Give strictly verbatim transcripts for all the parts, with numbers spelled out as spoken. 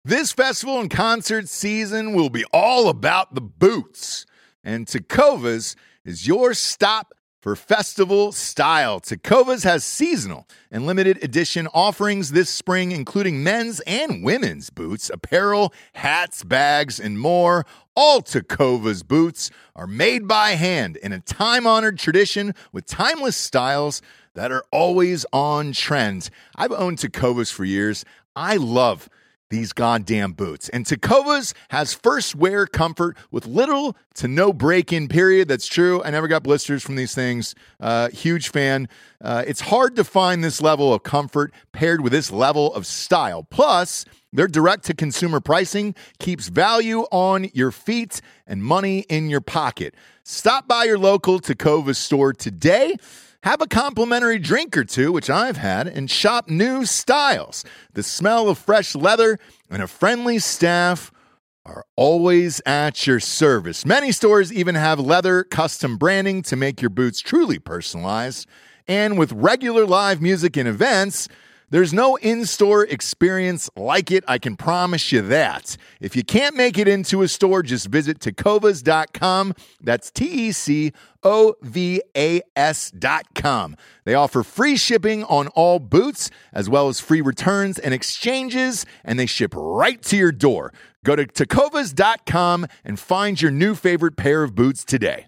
This festival and concert season will be all about the boots. And Tecovas is your stop for festival style. Tecovas has seasonal and limited edition offerings this spring, including men's and women's boots, apparel, hats, bags, and more. All Tecovas boots are made by hand in a time-honored tradition with timeless styles that are always on trend. I've owned Tecovas for years. I love these goddamn boots. And Tecovas has first wear comfort with little to no break-in period. That's true. I never got blisters from these things. Uh, huge fan. Uh, it's hard to find this level of comfort paired with this level of style. Plus, their direct-to-consumer pricing keeps value on your feet and money in your pocket. Stop by your local Tecovas store today. Have a complimentary drink or two, which I've had, and shop new styles. The smell of fresh leather and a friendly staff are always at your service. Many stores even have leather custom branding to make your boots truly personalized. And with regular live music and events, there's no in-store experience like it, I can promise you that. If you can't make it into a store, just visit tecovas dot com. That's T E C O V A S dot com. They offer free shipping on all boots, as well as free returns and exchanges, and they ship right to your door. Go to tecovas dot com and find your new favorite pair of boots today.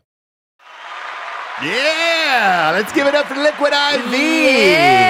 Yeah, let's give it up for Liquid I V.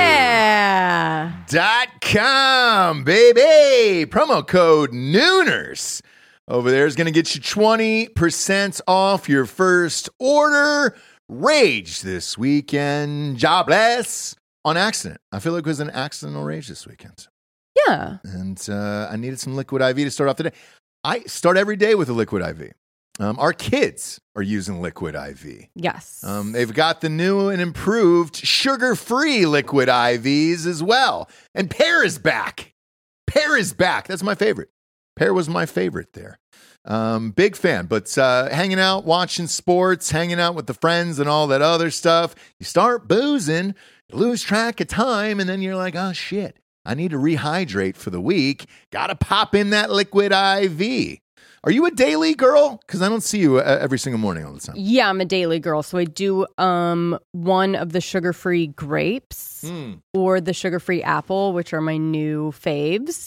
Yeah. Dot com, baby. Promo code Nooners over there is going to get you twenty percent off your first order. Rage this weekend. Jobless on accident. I feel like it was an accidental rage this weekend. Yeah. And uh, I needed some Liquid I V to start off the day. I start every day with a Liquid I V. Um, our kids are using Liquid I V. Yes. Um, they've got the new and improved sugar-free Liquid I Vs as well. And Pear is back. Pear is back. That's my favorite. Pear was my favorite there. Um, big fan. But uh, hanging out, watching sports, hanging out with the friends and all that other stuff. You start boozing, you lose track of time, and then you're like, oh, shit. I need to rehydrate for the week. Got to pop in that Liquid I V. Are you a daily girl? Because I don't see you every single morning all the time. Yeah, I'm a daily girl. So I do um, one of the sugar-free grapes mm. or the sugar-free apple, which are my new faves,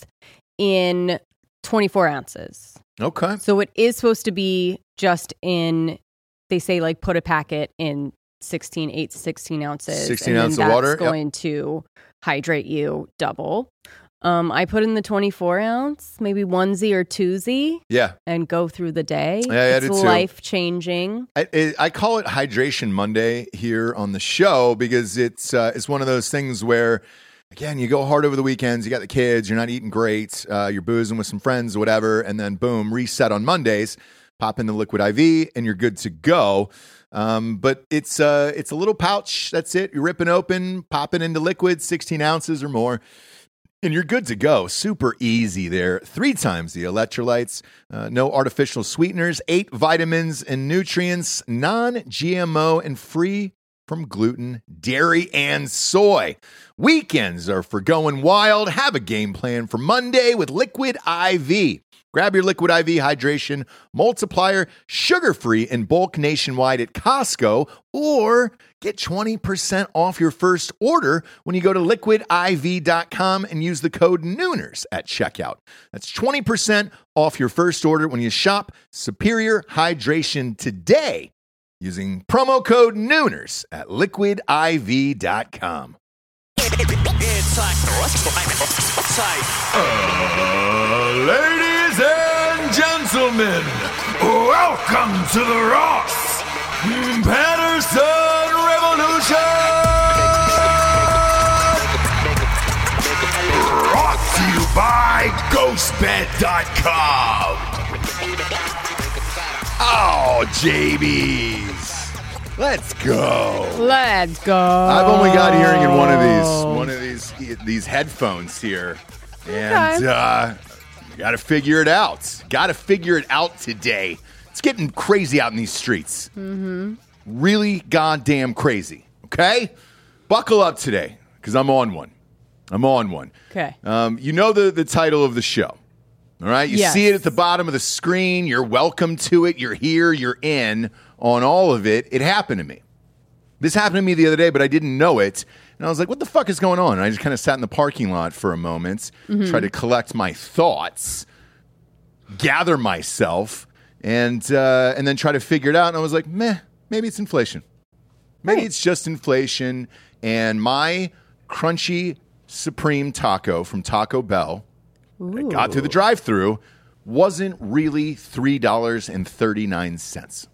in twenty-four ounces. Okay. So it is supposed to be just in, they say, like, put a packet in sixteen, eight to sixteen ounces. sixteen and ounces then of that's water. going yep. to hydrate you double. Um, I put in the twenty-four ounce, maybe onesie or twosie, yeah, and go through the day. Yeah, yeah, it's I do too. life changing. I, it, I call it Hydration Monday here on the show because it's uh, it's one of those things where, again, you go hard over the weekends. You got the kids. You're not eating great. Uh, you're boozing with some friends or whatever, and then boom, reset on Mondays. Pop in the Liquid I V, and you're good to go. Um, but it's uh, it's a little pouch. That's it. You're ripping open, popping into liquid, sixteen ounces or more. And you're good to go. Super easy there. Three times the electrolytes, uh, no artificial sweeteners, eight vitamins and nutrients, non-G M O and free from gluten, dairy, and soy. Weekends are for going wild. Have a game plan for Monday with Liquid I V. Grab your Liquid I V hydration multiplier, sugar-free in bulk nationwide at Costco, or get twenty percent off your first order when you go to liquid I V dot com and use the code Nooners at checkout. That's twenty percent off your first order when you shop Superior Hydration today using promo code Nooners at liquid I V dot com. Uh, ladies and gentlemen, welcome to the Ross Patterson Revolution! Brought to you by ghost bed dot com. Oh, J Bs. Let's go. Let's go. I've only got hearing in one of these, one of these, these headphones here, and okay. uh, you got to figure it out. Got to figure it out today. It's getting crazy out in these streets. Mm-hmm. Really goddamn crazy. Okay, buckle up today because I'm on one. I'm on one. Okay. Um, you know the the title of the show. All right? You Yes. see it at the bottom of the screen. You're welcome to it. You're here. You're in on all of it. It happened to me. This happened to me the other day, but I didn't know it. And I was like, what the fuck is going on? And I just kind of sat in the parking lot for a moment, mm-hmm. tried to collect my thoughts, gather myself, and uh, and then try to figure it out. And I was like, meh, maybe it's inflation. Maybe right. it's just inflation. And my crunchy Supreme taco from Taco Bell, I got through the drive-thru, wasn't really three dollars and thirty-nine cents.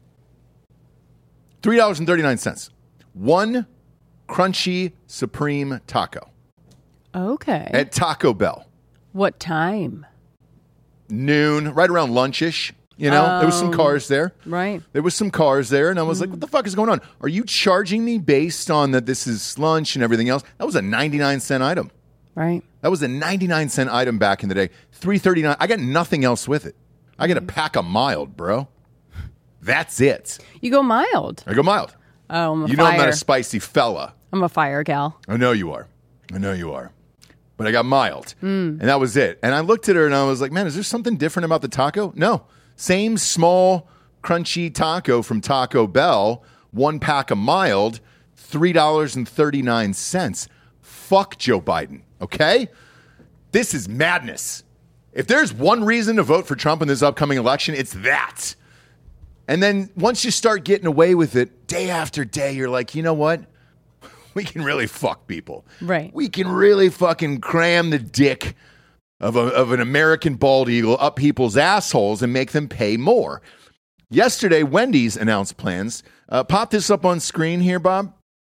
three dollars and thirty-nine cents. One crunchy Supreme taco. Okay. At Taco Bell. What time? Noon, right around lunchish. You know, um, there was some cars there. Right. There was some cars there, and I was mm. like, what the fuck is going on? Are you charging me based on that this is lunch and everything else? That was a ninety-nine cent item. Right. That was a ninety-nine cent item back in the day. three thirty-nine. I got nothing else with it. I got a pack of mild, bro. That's it. You go mild. I go mild. Oh, I'm a You fire. know I'm not a spicy fella. I'm a fire gal. I know you are. I know you are. But I got mild. Mm. And that was it. And I looked at her and I was like, man, is there something different about the taco? No. Same small, crunchy taco from Taco Bell, one pack of mild, three dollars and thirty-nine cents. Fuck Joe Biden, okay? This is madness. If there's one reason to vote for Trump in this upcoming election, it's that. And then once you start getting away with it, day after day, you're like, you know what? We can really fuck people. Right. We can really fucking cram the dick of, a, of an American bald eagle up people's assholes and make them pay more. Yesterday, Wendy's announced plans. Uh, pop this up on screen here, Bob.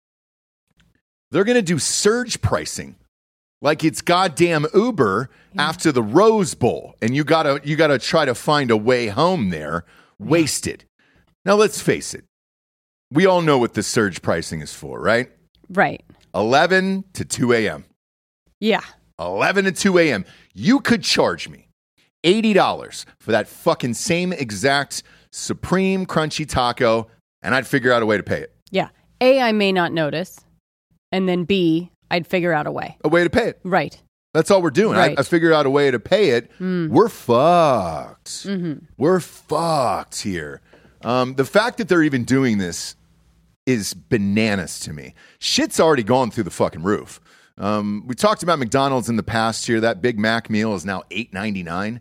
They're going to do surge pricing like it's goddamn Uber yeah. after the Rose Bowl. And you gotta you gotta try to find a way home there. Wasted. Now, let's face it. We all know what the surge pricing is for, right? Right. eleven to two a.m. Yeah. eleven to two a.m. You could charge me eighty dollars for that fucking same exact Supreme Crunchy Taco, and I'd figure out a way to pay it. Yeah. A, I may not notice. And then B, I'd figure out a way. A way to pay it. Right. That's all we're doing. Right. I, I figured out a way to pay it. Mm. We're fucked. Mm-hmm. We're fucked here. Um, the fact that they're even doing this is bananas to me. Shit's already gone through the fucking roof. Um, we talked about McDonald's in the past here. That Big Mac meal is now eight ninety-nine.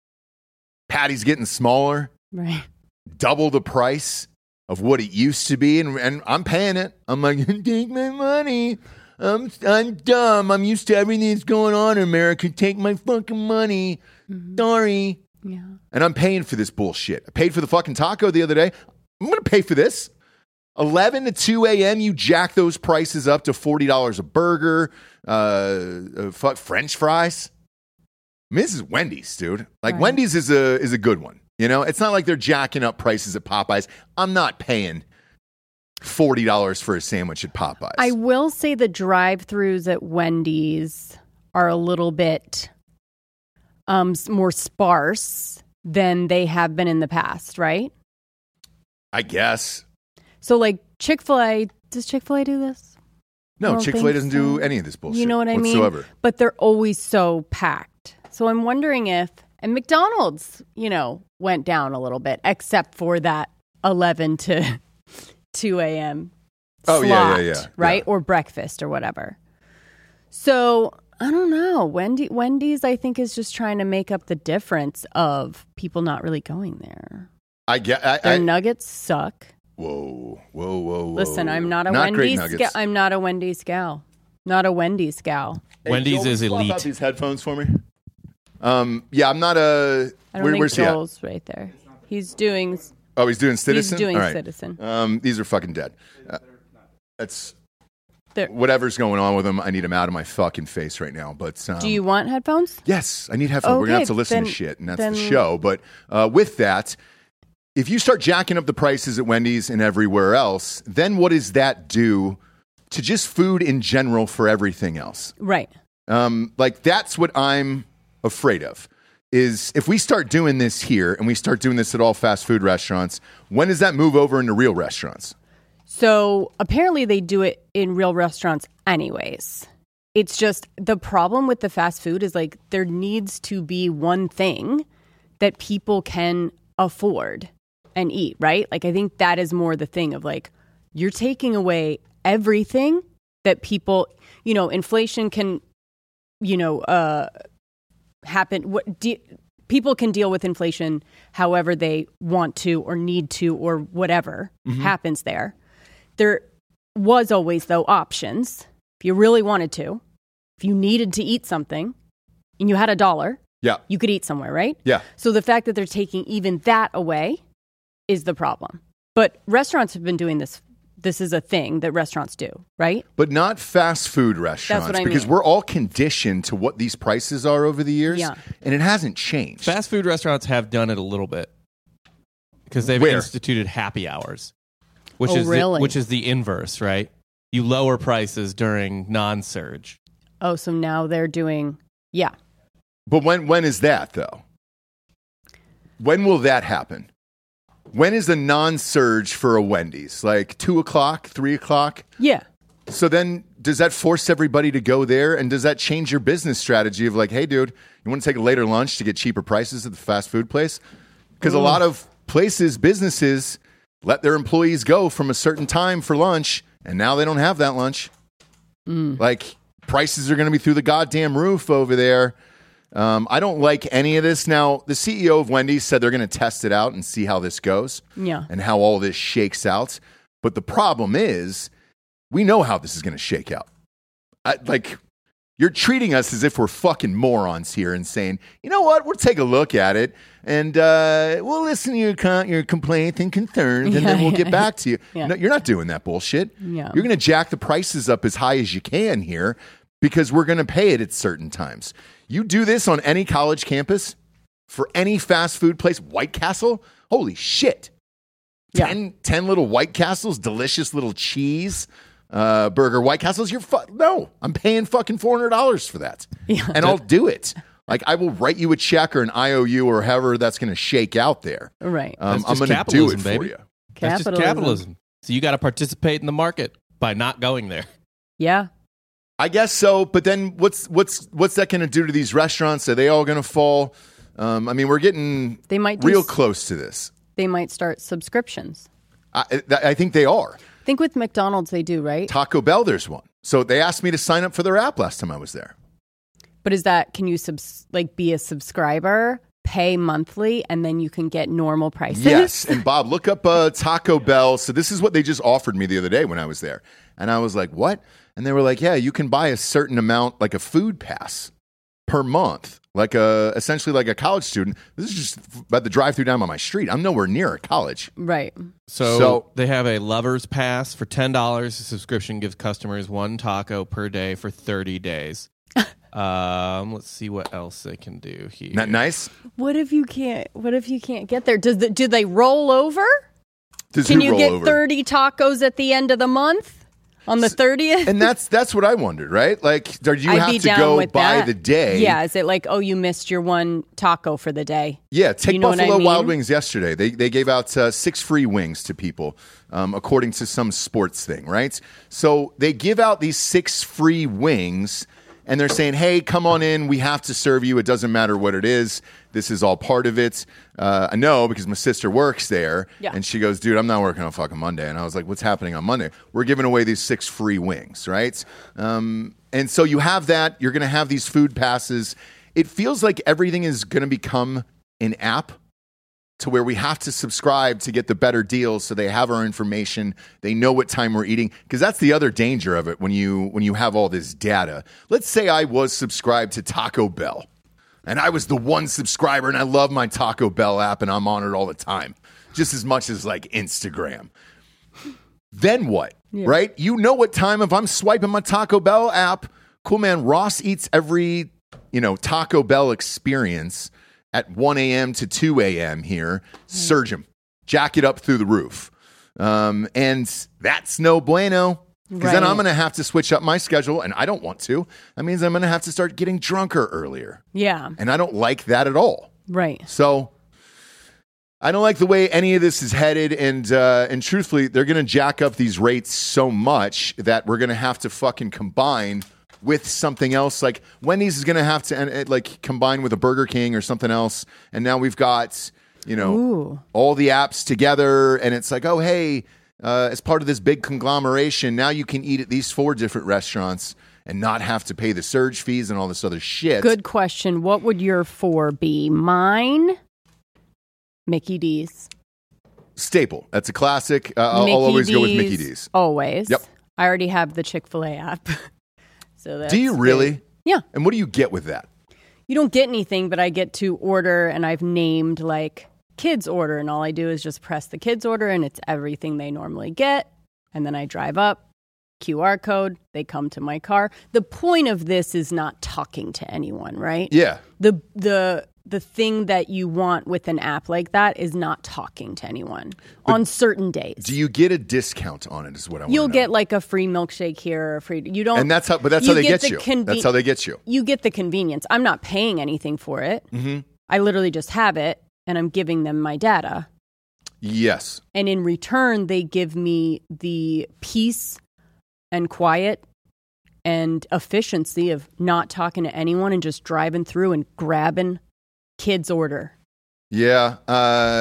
Patty's getting smaller. Right. Double the price of what it used to be. And, and I'm paying it. I'm like, take my money. I'm, I'm dumb. I'm used to everything that's going on in America. Take my fucking money. Mm-hmm. Sorry. Yeah. And I'm paying for this bullshit. I paid for the fucking taco the other day. I'm going to pay for this. eleven to two a.m., you jack those prices up to forty dollars a burger, uh, uh, fuck French fries. I mean, this is Wendy's, dude. Like, right. Wendy's is a is a good one. You know, it's not like they're jacking up prices at Popeyes. I'm not paying forty dollars for a sandwich at Popeyes. I will say the drive-thrus at Wendy's are a little bit um, more sparse than they have been in the past, right? I guess. So, like, Chick-fil-A, does Chick-fil-A do this? No, Chick-fil-A doesn't so. do any of this bullshit. You know what I whatsoever. mean? But they're always so packed. So I'm wondering if, and McDonald's, you know, went down a little bit, except for that eleven to two a.m. Oh, slot, yeah, yeah, yeah. right? Yeah. Or breakfast or whatever. So I don't know. Wendy, Wendy's, I think, is just trying to make up the difference of people not really going there. I get I, Their I, nuggets suck. Whoa, whoa, whoa, whoa. Listen, I'm not a not Wendy's gal. I'm not a Wendy's gal. Not a Wendy's gal. Hey, Wendy's Joel, is swap elite. out these headphones for me. Um, yeah, I'm not a. I don't where, think where's Joel's right there. He's doing. Oh, he's doing Citizen. He's doing All right. Citizen. Um, these are fucking dead. Uh, that's They're, whatever's going on with them. I need them out of my fucking face right now. But um, do you want headphones? Yes, I need headphones. Okay, We're gonna have to listen then, to shit, and that's then, the show. But uh, with that, if you start jacking up the prices at Wendy's and everywhere else, then what does that do to just food in general for everything else? Right. Um, like that's what I'm afraid of. Is if we start doing this here and we start doing this at all fast food restaurants, when does that move over into real restaurants? So apparently they do it in real restaurants anyways. It's just the problem with the fast food is like there needs to be one thing that people can afford and eat, right? Like I think that is more the thing of like you're taking away everything that people, you know, inflation can, you know, uh, happen. What de- people can deal with inflation however they want to or need to or whatever mm-hmm. happens there. There was always, though, options. If you really wanted to, if you needed to eat something and you had a dollar, yeah, you could eat somewhere, right? Yeah. So the fact that they're taking even that away is the problem. But restaurants have been doing this. This is a thing that restaurants do, right? But not fast food restaurants. That's what I because mean. We're all conditioned to what these prices are over the years. Yeah. And it hasn't changed. Fast food restaurants have done it a little bit because they've Where? instituted happy hours, which Oh, is really? the, which is the inverse, right? You lower prices during non-surge. Oh, so now they're doing, yeah. But when when is that, though? When will that happen? When is the non-surge for a Wendy's? Like two o'clock, three o'clock? Yeah. So then does that force everybody to go there? And does that change your business strategy of like, hey, dude, you want to take a later lunch to get cheaper prices at the fast food place? Because a lot of places, businesses, let their employees go from a certain time for lunch, and now they don't have that lunch. Mm. Like, prices are going to be through the goddamn roof over there. Um, I don't like any of this. Now, the C E O of Wendy's said they're going to test it out and see how this goes Yeah. and how all this shakes out. But the problem is, we know how this is going to shake out. I, like, you're treating us as if we're fucking morons here and saying, you know what, we'll take a look at it and uh, we'll listen to your, con- your complaint and concerns and Yeah, then we'll yeah. get back to you. Yeah. No, you're not doing that bullshit. Yeah. You're going to jack the prices up as high as you can here because we're going to pay it at certain times. You do this on any college campus for any fast food place, White Castle, holy shit. Yeah. ten, ten little White Castles, delicious little cheese uh, burger White Castles. You're fu- No, I'm paying fucking four hundred dollars for that. Yeah. And I'll do it. Like, I will write you a check or an I O U or however that's going to shake out there. Right. Um, That's I'm just going to do capitalism, it baby. for you. That's just capitalism. So you got to participate in the market by not going there. Yeah. I guess so, but then what's what's what's that going to do to these restaurants? Are they all going to fall? Um, I mean, we're getting They might do real s- close to this. They might start subscriptions. I, I think they are. I think with McDonald's they do, right? Taco Bell, there's one. So they asked me to sign up for their app last time I was there. But is that, can you subs- like be a subscriber, pay monthly, and then you can get normal prices? Yes. And Bob, look up uh, Taco Bell. So this is what they just offered me the other day when I was there. And I was like, what? And they were like, yeah, you can buy a certain amount, like a food pass per month, like a essentially like a college student. This is just about the drive-through down by my street. I'm nowhere near a college. Right. So, So- they have a Lover's Pass for ten dollars. The subscription gives customers one taco per day for thirty days. um, let's see what else they can do here. Isn't that nice? What if you can't? What if you can't get there? Does the, do they roll over? Does Can who you roll get over? thirty tacos at the end of the month on the thirtieth? And that's that's what I wondered, right? Like, do you I'd have be to down go with by that. the day? Yeah. Is it like, oh, you missed your one taco for the day? Yeah, take You know what I Buffalo mean? Wild Wings yesterday. They they gave out uh, six free wings to people, um, according to some sports thing, right? So they give out these six free wings, and they're saying, hey, come on in. We have to serve you. It doesn't matter what it is. This is all part of it. Uh, I know because my sister works there, Yeah. and she goes, dude, I'm not working on fucking Monday. And I was like, what's happening on Monday? We're giving away these six free wings, right? Um, and so you have that. You're going to have these food passes. It feels like everything is going to become an app to where we have to subscribe to get the better deals so they have our information. They know what time we're eating. Because that's the other danger of it when you when you have all this data. Let's say I was subscribed to Taco Bell. And I was the one subscriber, and I love my Taco Bell app, and I'm on it all the time, just as much as like Instagram. Then what, Yeah. right? You know what time, if I'm swiping my Taco Bell app, cool, man, Ross eats every, you know, Taco Bell experience at one a.m. to two a.m. here. Surge them. Jack it up through the roof. Um, and that's no bueno. Because then Right. I'm going to have to switch up my schedule, and I don't want to. That means I'm going to have to start getting drunker earlier. Yeah. And I don't like that at all. Right. So I don't like the way any of this is headed. And uh, and truthfully, they're going to jack up these rates so much that we're going to have to fucking combine with something else. Like Wendy's is going to have to uh, like combine with a Burger King or something else. And now we've got, you know, Ooh. all the apps together. And it's like, oh, hey, uh, as part of this big conglomeration, now you can eat at these four different restaurants and not have to pay the surge fees and all this other shit. Good question. What would your four be? Mine, Mickey D's. Staple. That's a classic. Uh, I'll, I'll always go with Mickey D's. Always. Yep. I already have the Chick-fil-A app. So that's Do you really? good. Yeah. And what do you get with that? You don't get anything, but I get to order, and I've named like kids order, and all I do is just press the kids order, and it's everything they normally get. And then I drive up, Q R code, they come to my car. The point of this is not talking to anyone, right? Yeah. The the the thing that you want with an app like that is not talking to anyone But on certain days. Do you get a discount on it is what I want You'll to know. get like a free milkshake here or a free you don't And that's how but that's you how they get get, the you. conven- That's how they get you. You get the convenience. I'm not paying anything for it. Mm-hmm. I literally just have it and I'm giving them my data. Yes. And in return they give me the peace and quiet and efficiency of not talking to anyone and just driving through and grabbing kids' order. Yeah, uh,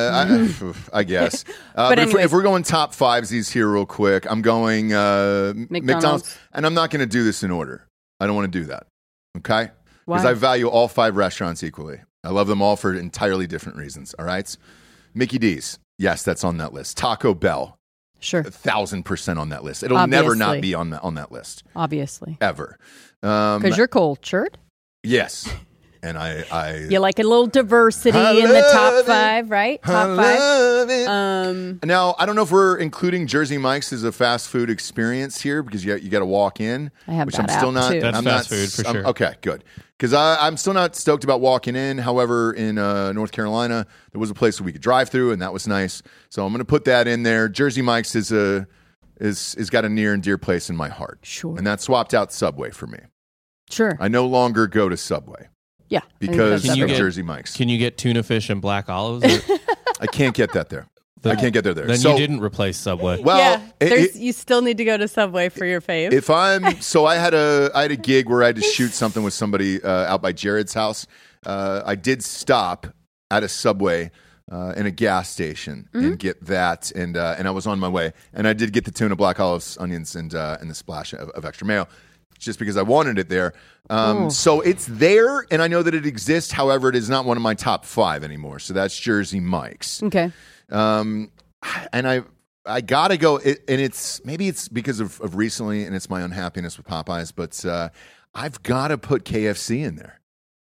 I, I guess. Uh, but But if, we're, anyways. if we're going top fives, these here real quick, I'm going uh, McDonald's. McDonald's. And I'm not going to do this in order. I don't want to do that. Okay? Because Why? I value all five restaurants equally. I love them all for entirely different reasons. All right? Mickey D's. Yes, that's on that list. Taco Bell. Sure. A thousand percent on that list. It'll never not Obviously. be on that, on that list. Obviously. Ever. Um, Because you're cultured. yes. And I... I You like a little diversity I in the love top it. five, right? I Top five. love it. Um, Now, I don't know if we're including Jersey Mike's as a fast food experience here because you, you got to walk in. I have which that I'm still app, not. too. That's I'm fast not, food for I'm- sure. Okay, good. Because I'm still not stoked about walking in. However, in uh, North Carolina, there was a place where we could drive through, and that was nice. So I'm going to put that in there. Jersey Mike's is a is is got a near and dear place in my heart. Sure. And that swapped out Subway for me. Sure. I no longer go to Subway Yeah. I think because that's Can you of get- Jersey Mike's. Can you get tuna fish and black olives? Or- I can't get that there. I can't get there there. then so, you didn't replace Subway. Well, yeah, it- there's, it- you still need to go to Subway for your fave. If I'm so, I had a I had a gig where I had to shoot something with somebody uh, out by Jared's house. Uh, I did stop at a Subway uh, in a gas station Mm-hmm. and get that, and uh, and I was on my way, and I did get the tuna, black olives, onions, and uh, and the splash of, of extra mayo, just because I wanted it there. Um, Oh. So it's there, and I know that it exists. However, it is not one of my top five anymore. So that's Jersey Mike's. okay. Um, and I I gotta go, it, and it's maybe it's because of, of recently, and it's my unhappiness with Popeyes, but uh, I've got to put K F C in there.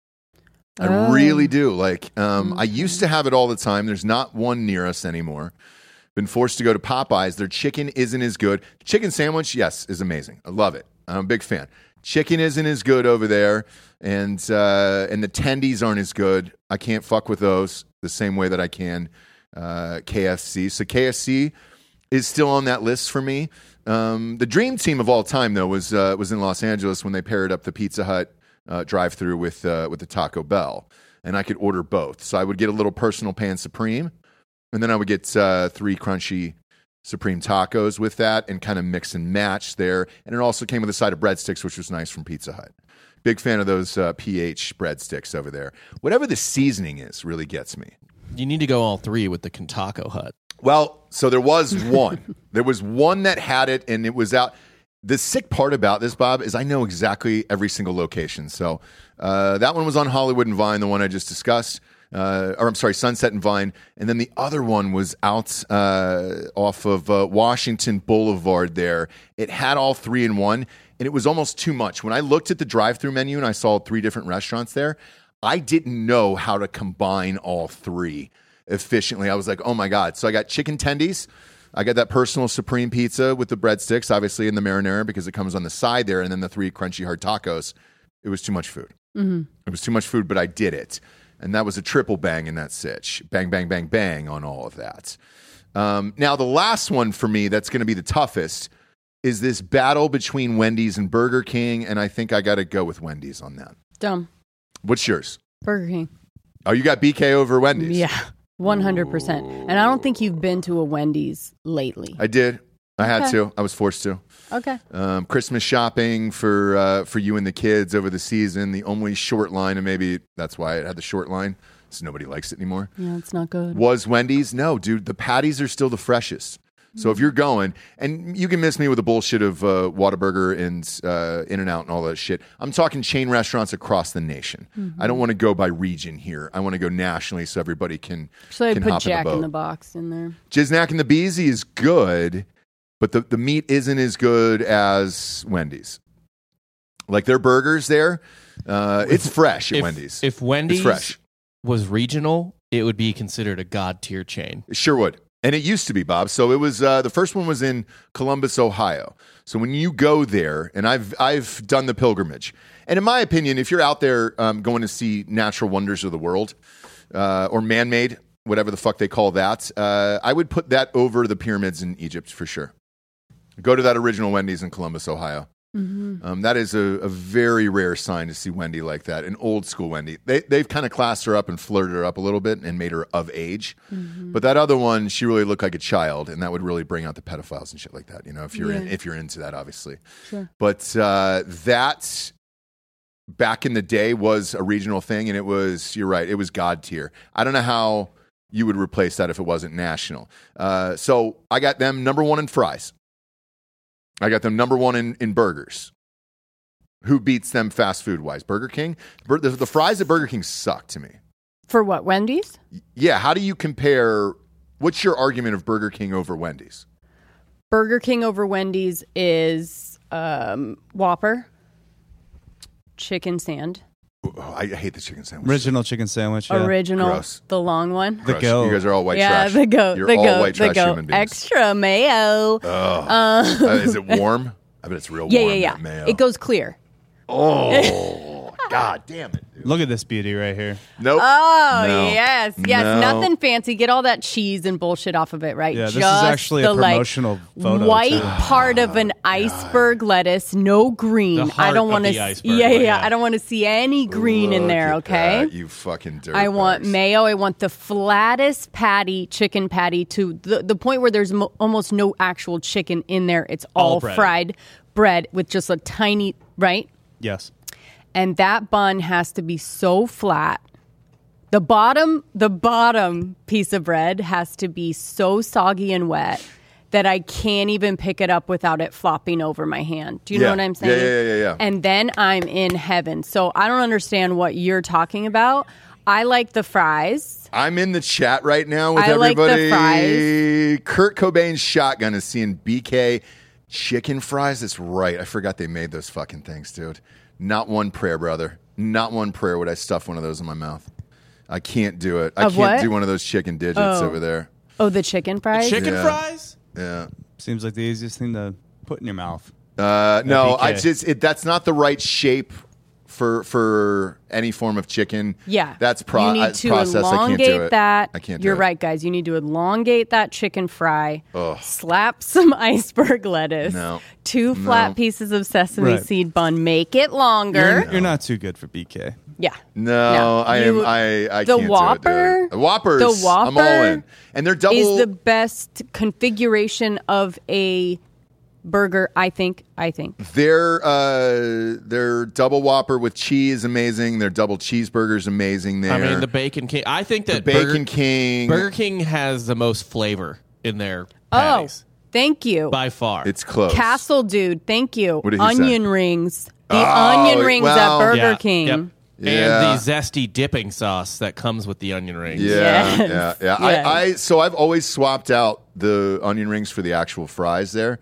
I Oh. really do. Like, um, I used to have it all the time. There's not one near us anymore. Been forced to go to Popeyes. Their chicken isn't as good. Chicken sandwich, yes, is amazing. I love it. I'm a big fan. Chicken isn't as good over there, and uh, and the tendies aren't as good. I can't fuck with those the same way that I can uh, K F C. So K F C is still on that list for me. Um, the dream team of all time, though, was uh, was in Los Angeles when they paired up the Pizza Hut uh, drive-through with uh, with the Taco Bell, and I could order both. So I would get a little personal pan supreme, and then I would get uh, three crunchy supreme tacos with that, and kind of mix and match there. And it also came with a side of breadsticks, which was nice from Pizza Hut. Big fan of those uh, P H breadsticks over there. Whatever the seasoning is, really gets me. You need to go all three with the Kentucky Hut. Well, so there was one. There was one that had it, and it was out. The sick part about this, Bob, is I know exactly every single location. So uh, that one was on Hollywood and Vine, the one I just discussed. Uh, or I'm sorry, Sunset and Vine. And then the other one was out uh, off of uh, Washington Boulevard there. It had all three in one, and it was almost too much. When I looked at the drive-through menu and I saw three different restaurants there, I didn't know how to combine all three efficiently. I was like, oh my God. So I got chicken tendies. I got that personal supreme pizza with the breadsticks, obviously in the marinara because it comes on the side there, and then the three crunchy hard tacos. It was too much food. Mm-hmm. It was too much food, but I did it. And that was a triple bang in that sitch. Bang, bang, bang, bang on all of that. Um, now, the last one for me that's going to be the toughest is this battle between Wendy's and Burger King, and I think I got to go with Wendy's on that. Dumb. What's yours? Burger King. Oh, you got B K over Wendy's? Yeah. one hundred percent. And I don't think you've been to a Wendy's lately. I did. I had Okay. to. I was forced to. Okay. Um, Christmas shopping for uh, for you and the kids over the season. The only short line, and maybe that's why it had the short line, so nobody likes it anymore, Yeah, it's not good. was Wendy's. No, dude, the patties are still the freshest. So if you're going, and you can miss me with the bullshit of uh, Whataburger and uh, In-N-Out and all that shit. I'm talking chain restaurants across the nation. Mm-hmm. I don't want to go by region here. I want to go nationally so everybody can, So I can put hop Jack in the boat. in the box in there. Jiznak and the Beezy is good, but the, the meat isn't as good as Wendy's. Like their burgers there, uh, it's fresh at If, Wendy's. if Wendy's It's fresh. was regional, it would be considered a god tier chain. It sure would. And it used to be, Bob. So it was uh, the first one was in Columbus, Ohio. So when you go there, and I've I've done the pilgrimage, and in my opinion, if you're out there um, going to see natural wonders of the world uh, or man-made, whatever the fuck they call that, uh, I would put that over the pyramids in Egypt for sure. Go to that original Wendy's in Columbus, Ohio. Mm-hmm. Um, that is a, a very rare sign to see Wendy like that, an old school Wendy. They, they've kind of classed her up and flirted her up a little bit and made her of age. Mm-hmm. But that other one, she really looked like a child, and that would really bring out the pedophiles and shit like that. You know, if you're in, Yeah. if you're into that, obviously. Sure. But uh, that back in the day was a regional thing, and it was. You're right. It was god tier. I don't know how you would replace that if it wasn't national. Uh, so I got them number one in fries. I got them number one in, in burgers. Who beats them fast food wise? Burger King? Bur- the, the fries at Burger King suck to me. For what, Wendy's? Yeah, how do you compare? What's your argument of Burger King over Wendy's? Burger King over Wendy's is um, Whopper, chicken sand, Oh, I hate the chicken sandwich. Original chicken sandwich. Yeah. original, Gross. the long one. The Gross. goat. You guys are all white yeah, trash. the goat, You're the all goat, white the trash goat. human beings. Extra mayo. Ugh. Um, Uh, is it warm? I bet it's real yeah, warm. yeah, yeah. that mayo. It goes clear. Oh, God damn it, dude. Look at this beauty right here. Nope. Oh No. yes, yes. No. Nothing fancy. Get all that cheese and bullshit off of it, right? Yeah, this Just is actually a the, like, promotional photo. white too. part of an iceberg lettuce, no green. The I heart don't of want to. the iceberg Yeah, yeah, one, yeah. yeah. I don't want to see any green in Look there. at Okay. that, you fucking dirt I want bags. mayo. I want the flattest patty, chicken patty, to the, the point where there's mo- almost no actual chicken in there. It's all, All breaded. fried bread with just a tiny, right? Yes. And that bun has to be so flat. The bottom, the bottom piece of bread has to be so soggy and wet that I can't even pick it up without it flopping over my hand. Do you Yeah. know what I'm saying? Yeah, yeah, yeah, yeah. And then I'm in heaven. So I don't understand what you're talking about. I like the fries. I'm in the chat right now with I like the everybody. Kurt Cobain's shotgun is seeing B K chicken fries. That's right. I forgot they made those fucking things, dude. Not one prayer, brother. Not one prayer would I stuff one of those in my mouth. I can't do it. I Of can't what? do one of those chicken digits Oh. over there. Oh, the chicken fries? Chicken Yeah. fries? Yeah. Seems like the easiest thing to put in your mouth. Uh, no, B K. I just it, that's not the right shape for for any form of chicken. Yeah. That's pro- You need I- to process. I can't elongate do it. that. I can't do You're it. right, guys. You need to elongate that chicken fry. Ugh. Slap some iceberg lettuce. No. Two flat No. pieces of sesame Right. seed bun. Make it longer. You're, you're not too good for B K. Yeah. No, No, I am. you- I I the can't Whopper- do it. Dude. The Whoppers. the I'm all Whopper in, and they're double. Is the best configuration of a burger, I think. I think. Their uh, their double Whopper with cheese amazing. Their double cheeseburgers amazing. There. I mean, the Bacon King. I think The that Bacon Burger, King. Burger King has the most flavor in their Oh, patties thank you. by far. It's close. Castle dude, thank you. What did he say? Onion rings. The Oh, onion rings well- at Burger Yeah, King. yep. Yeah. And the zesty dipping sauce that comes with the onion rings. Yeah, Yes. yeah, yeah. Yes. I, I so I've always swapped out the onion rings for the actual fries there.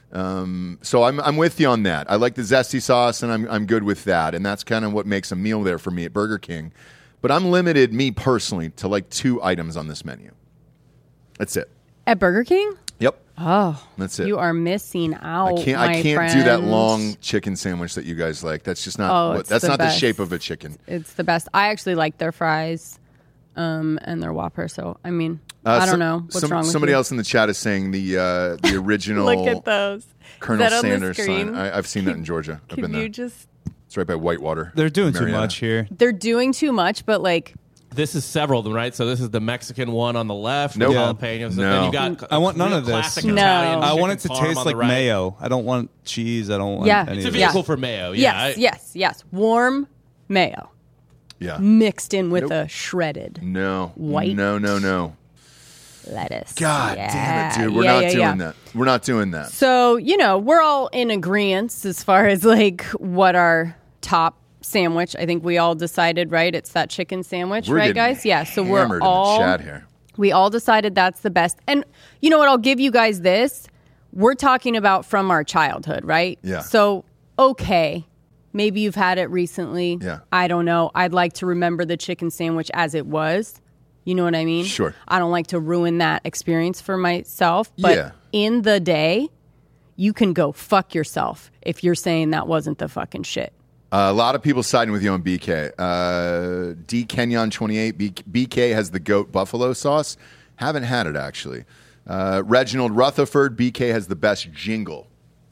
Um, so I'm I'm with you on that. I like the zesty sauce, and I'm I'm good with that, and that's kind of what makes a meal there for me at Burger King. But I'm limited, me personally, to like two items on this menu. That's it. At Burger King? Yep, Oh, that's it. you are missing out. I can't. my I can't do that friend. long chicken sandwich that you guys like. That's just not. Oh, what, it's that's the not the best. shape of a chicken. It's the best. I actually like their fries, um, and their Whopper. So I mean, Uh, I don't some- know what's some- wrong with Somebody you. else in the chat is saying the uh, the original. Look at those. Colonel Is that on the Sanders screen? sign. I, I've seen that in Georgia. I've Can been there. you just? It's right by Whitewater. They're doing too Marietta. much here. They're doing too much, but like This is several of them, right? So this is the Mexican one on the left Nope. with Yeah. jalapenos. And No. then you got I want none real of this. classic No. Italian I I chicken want it to parm taste on the like right. mayo. I don't want cheese. I don't want Yeah. any It's a of vehicle this. for mayo. Yes, Yeah, I- yes, yes. Warm mayo Yeah. mixed in with Nope. a shredded No. White. No, no, no. lettuce. God Yeah. damn it, dude. We're Yeah, not yeah, doing yeah. that. We're not doing that. So, you know, we're all in agreement as far as like what our top sandwich. I think we all decided, right? It's that chicken sandwich, We're right, getting guys? Yeah. So we're hammered all in the chat here. we all decided that's the best. And you know what? I'll give you guys this. We're talking about from our childhood, right? Yeah. So, okay. Maybe you've had it recently. Yeah. I don't know. I'd like to remember the chicken sandwich as it was. You know what I mean? Sure. I don't like to ruin that experience for myself. But Yeah. in the day, you can go fuck yourself if you're saying that wasn't the fucking shit. Uh, a lot of people siding with you on B K. Uh, D Kenyon twenty-eight. B- BK has the goat buffalo sauce. Haven't had it actually. Uh, Reginald Rutherford. B K has the best jingle.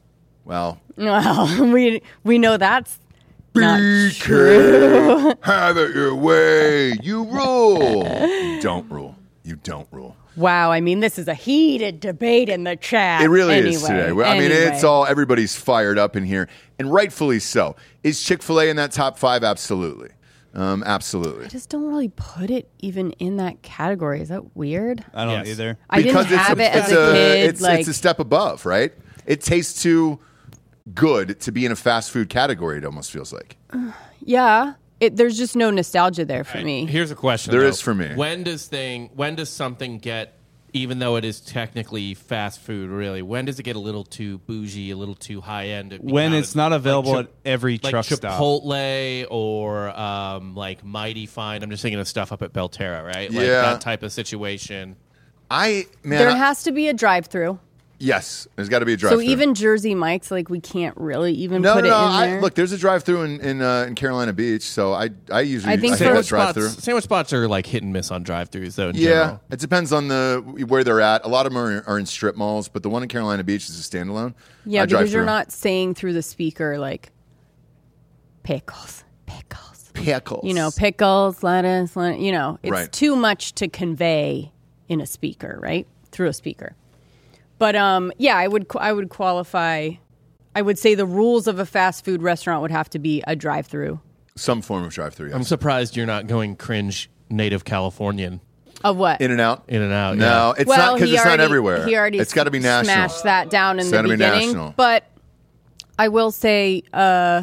Well, Well, we we know that's not B K, true. have it your way. You rule. You don't rule. You don't rule. Wow, I mean, this is a heated debate in the chat. It really anyway, is today. I mean, anyway. it's all, everybody's fired up in here, and rightfully so. Is Chick-fil-A in that top five? Absolutely. Um, absolutely. I just don't really put it even in that category. Is that weird? I don't Yes. either. I didn't have it as a kid. It's, like, it's a step above, right? It tastes too good to be in a fast food category, it almost feels like. yeah, it, there's just no nostalgia there for me. Here's a question. There though. is for me. When does thing? When does something get? Even though it is technically fast food, really, when does it get a little too bougie, a little too high end? When it's not available like, at every like truck stop. Chipotle or um, like Mighty Fine. I'm just thinking of stuff up at Belterra, right? Like Yeah. that type of situation. I, man, There I- has to be a drive-through. yes, there's got to be a drive So through. even Jersey Mike's, like, we can't really even no, put no, it no. in I, there. look, there's a drive through in in, uh, in Carolina Beach, so I I usually I think I for- hit that Sandwich drive spots, through. sandwich spots are like hit and miss on drive-throughs, though. In Yeah, general. it depends on the where they're at. A lot of them are, are in strip malls, but the one in Carolina Beach is a standalone. yeah, I drive because you're through. not saying through the speaker, like, pickles, pickles. pickles. You know, pickles, lettuce, lettuce you know, it's Right. too much to convey in a speaker, right? Through a speaker. But um, yeah, I would I would qualify. I would say the rules of a fast food restaurant would have to be a drive-through. some form of drive through. Yes. I'm surprised you're not going cringe native Californian Of what? In and out. in and out. No, it's well, not because he it's already, not everywhere. He already it's got to be national. Smashed that down in It's the gotta be beginning. national. But I will say, uh,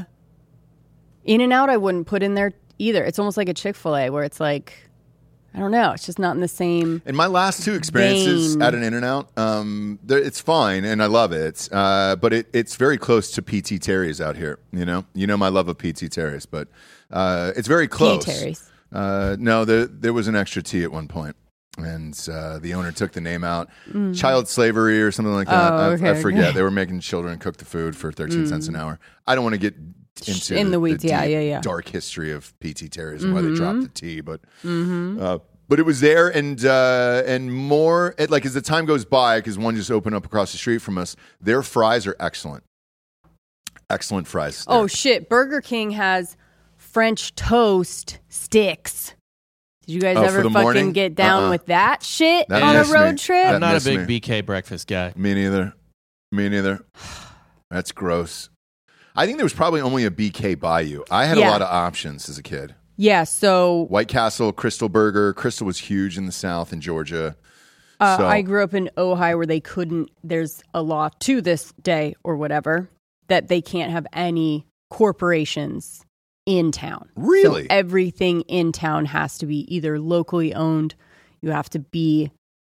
In and Out, I wouldn't put in there either. It's almost like a Chick-fil-A where it's like, I don't know, it's just not in the same. In my last two experiences Vein. at an In-N-Out, um, there- it's fine and I love it, uh, but it, it's very close to P T Terry's out here. You know, you know my love of P T Terry's, but uh, it's very close. Terry's. Uh, no, there there was an extra T at one point, and uh, the owner took the name out. Child slavery or something like that. Oh, I, okay, I forget. okay. They were making children cook the food for thirteen cents an hour. I don't want to get into In the weeds, yeah, deep, yeah, yeah. dark history of P T Terry's and why they dropped the T, but uh, but it was there, and uh, and more it, like as the time goes by, because one just opened up across the street from us. Their fries are excellent, excellent fries. Oh there. shit! Burger King has French toast sticks. Did you guys Oh, for ever the fucking morning? get down Uh-uh. with that shit That on a missed road me. trip? That I'm not a missed big me. B K breakfast guy. Me neither. Me neither. That's gross. I think there was probably only a B K by you. I had Yeah. a lot of options as a kid. Yeah. So White Castle, Crystal Burger. Crystal was huge in the South in Georgia. Uh, So- I grew up in Ohio where they couldn't, there's a law to this day or whatever, that they can't have any corporations in town. Really? So everything in town has to be either locally owned, you have to be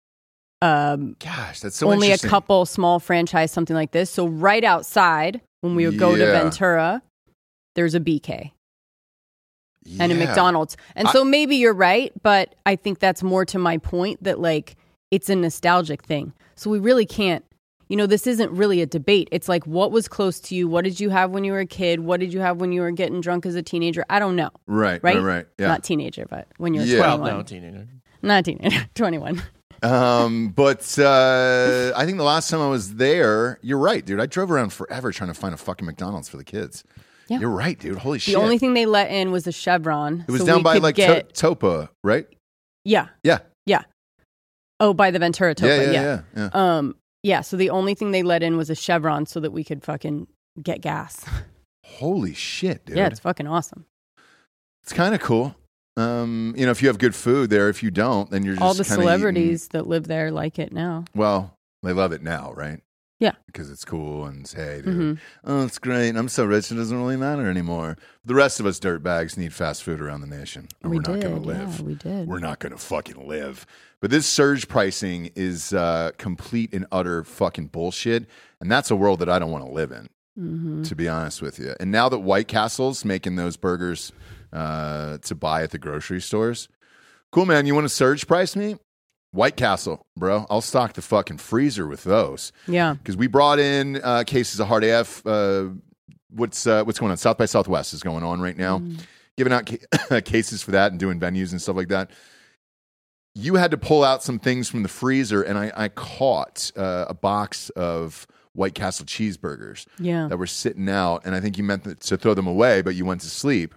um, Gosh, that's so only a interesting. couple small franchise, something like this. So right outside, when we would go to Yeah. Ventura, there's a B K and a Yeah. McDonald's. And I- so maybe you're right, but I think that's more to my point that like it's a nostalgic thing. So we really can't, you know, this isn't really a debate. It's like what was close to you? What did you have when you were a kid? What did you have when you were getting drunk as a teenager? I don't know. Right, Right? right, right. Yeah. Not teenager, but when you're Yeah. Well, twenty-one. no, teenager. Not teenager, twenty-one. Um, but uh, I think the last time I was there, you're right, dude. I drove around forever trying to find a fucking McDonald's for the kids. Yeah. You're right, dude. Holy The shit. only thing they let in was a Chevron. it was so down we by could like get, to- Topa, right? yeah, Yeah. yeah. Oh, by the Ventura Topa. Yeah, yeah, yeah, yeah, yeah. Um, yeah. So the only thing they let in was a Chevron, so that we could fucking get gas. Holy shit, dude. Yeah, it's fucking awesome. It's kind of cool. Um, you know, if you have good food there, if you don't, then you're just All the kinda celebrities eating. that live there like it now. Well, they love it now, right? Yeah. Because it's cool and it's, hey, dude, Mhm. oh, it's great. I'm so rich, it doesn't really matter anymore. The rest of us dirtbags need fast food around the nation. Or We we're not did, going to live. yeah, we did. We're not going to fucking live. But this surge pricing is uh, complete and utter fucking bullshit. And that's a world that I don't want to live in, Mm-hmm. to be honest with you. And now that White Castle's making those burgers uh, to buy at the grocery stores, cool, man. You want to surge price me? White Castle, bro. I'll stock the fucking freezer with those. Yeah. Because we brought in uh, cases of hard A F. Uh, what's uh, what's going on? South by Southwest is going on right now. Mm. Giving out ca- cases for that and doing venues and stuff like that. You had to pull out some things from the freezer, and I, I caught uh, a box of White Castle cheeseburgers Yeah. that were sitting out, and I think you meant to throw them away, but you went to sleep.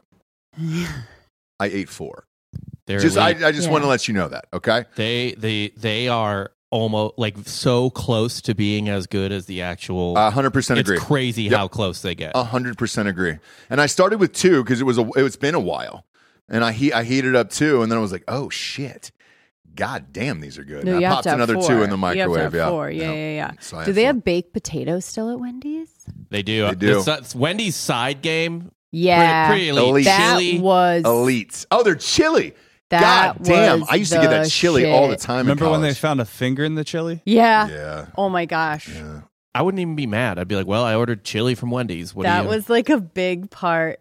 I ate four. They're Just I, elite. I just Yeah. want to let you know that, okay? they they they are almost like so close to being as good as the actual. A hundred percent it's agree. crazy Yep. how close they get. A hundred percent agree. And I started with two because it was a, it's been a while, and I he, I heated up two, and then I was like, oh shit, god damn, these are good. No, And you I have popped to have another four. two in the You have to microwave. have yeah, four. Yeah, yeah, yeah. So I Do had they four. have baked potatoes still at Wendy's? They do. They do. It's, it's Wendy's side game. Yeah. Pretty, pretty elite. Elite. That Chili. was elites? Oh, they're chili. That God damn, was I used to get that the chili all the shit. time. Remember in when they college. found a finger in the chili? Yeah. Yeah, Oh my gosh. yeah. I wouldn't even be mad. I'd be like, well, I ordered chili from Wendy's. What do That you? was like a big part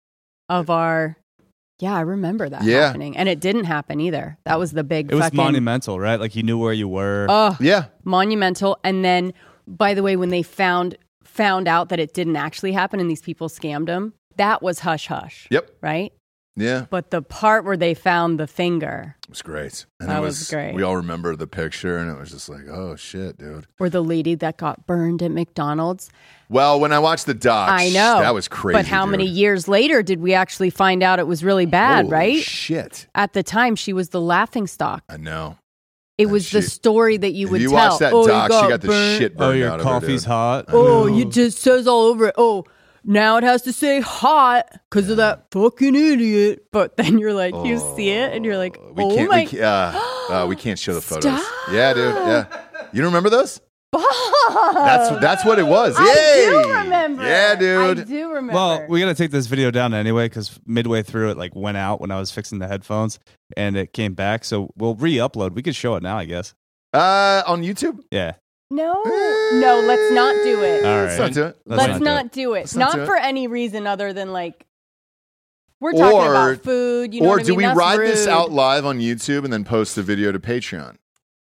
of our. Yeah, I remember that Yeah. happening, and it didn't happen either. That was the big. It was fucking, monumental, right? Like you knew where you were. Oh, Yeah. monumental. And then, by the way, when they found found out that it didn't actually happen and these people scammed them, that was hush hush. Yep. Right. Yeah. But the part where they found the finger, It was great. And That it was great. We all remember the picture, and it was just like, oh shit, dude. or the lady that got burned at McDonald's. Well, when I watched the doc, I know that was crazy. But how dude. many years later did we actually find out it was really bad? Holy right. Shit. At the time, she was the laughing stock. I know. It And was she- the story that you If would you tell. watch that oh, doc, you she got got the burned. shit burned Oh, your out of her, coffee's dude. hot. Oh, you just says all over it. Oh, now it has to say hot because of that fucking idiot. But then you're like, you see it, and you're like, Oh, we oh can't, my we, can't uh, uh, we can't show the photos. Stop. Yeah, dude. Yeah. You don't remember those? God. That's that's what it was. I Yay! do remember. Yeah, dude. I do remember. Well, we got to take this video down anyway because midway through it like went out when I was fixing the headphones and it came back. So we'll re-upload. We could show it now, I guess. Uh, on YouTube? Yeah. no, no, let's not do it. All Let's right. not do it. Let's Let's not do not do it. Let's not Not do it. for any reason other than like we're talking Or- about food. You know or what I do mean? we That's ride this rude. out live on YouTube and then post the video to Patreon?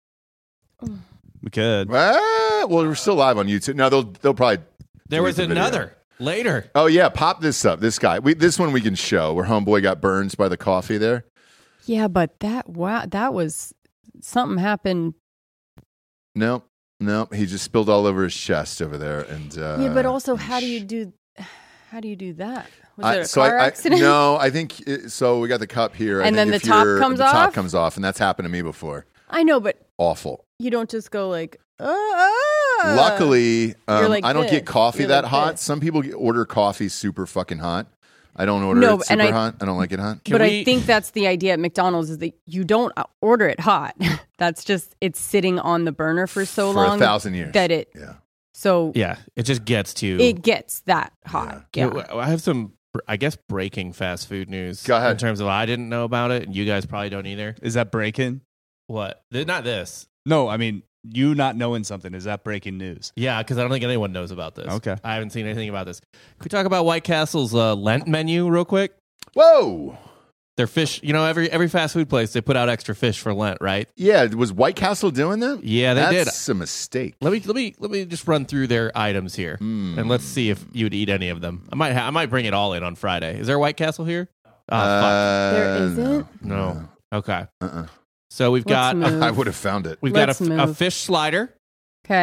We could. Uh, well, we're still live on YouTube. No, they'll they'll probably. there delete was the video. another later. Oh yeah, pop this up. This guy. We, this one we can show where homeboy got burned by the coffee there. Yeah, but that wow, that was something happened. No, no, he just spilled all over his chest over there. And uh, Yeah, but also, how do you do? How do you do that? Was I, it a so car I, I, accident? no, I think it, so. We got the cup here, I And think then if the top you're- comes the top off? comes off, and that's happened to me before. I know, but Awful. you don't just go like. Uh, uh. Luckily, um, like I don't this. get coffee You're that like hot. this. Some people get, order coffee super fucking hot. I don't order No, it and super I- hot. I don't like it hot. Can but we- I think that's the idea at McDonald's is that you don't order it hot. That's just it's sitting on the burner for so For a long thousand years. that it Yeah. so Yeah, it just gets to. it gets that hot. Yeah, Yeah. I have some, I guess, breaking fast food news. Go ahead. In terms of I didn't know about it, and you guys probably don't either. Is that breaking? What? Th- Not this. No, I mean, you not knowing something. Is that breaking news? Yeah, because I don't think anyone knows about this. Okay. I haven't seen anything about this. Can we talk about White Castle's uh, Lent menu real quick? Whoa. Their fish, you know, every every fast food place they put out extra fish for Lent, right? Yeah. Was White Castle doing that? Yeah, they did. That's a mistake. Let me let me let me just run through their items here, Mm. and let's see if you would eat any of them. I might ha- I might bring it all in on Friday. Is there White Castle here? Oh, Uh, There isn't? fuck. No. Okay. Uh-uh. So we've Let's got move. I would have found it. we've Let's got a, f- a move. fish slider, Okay.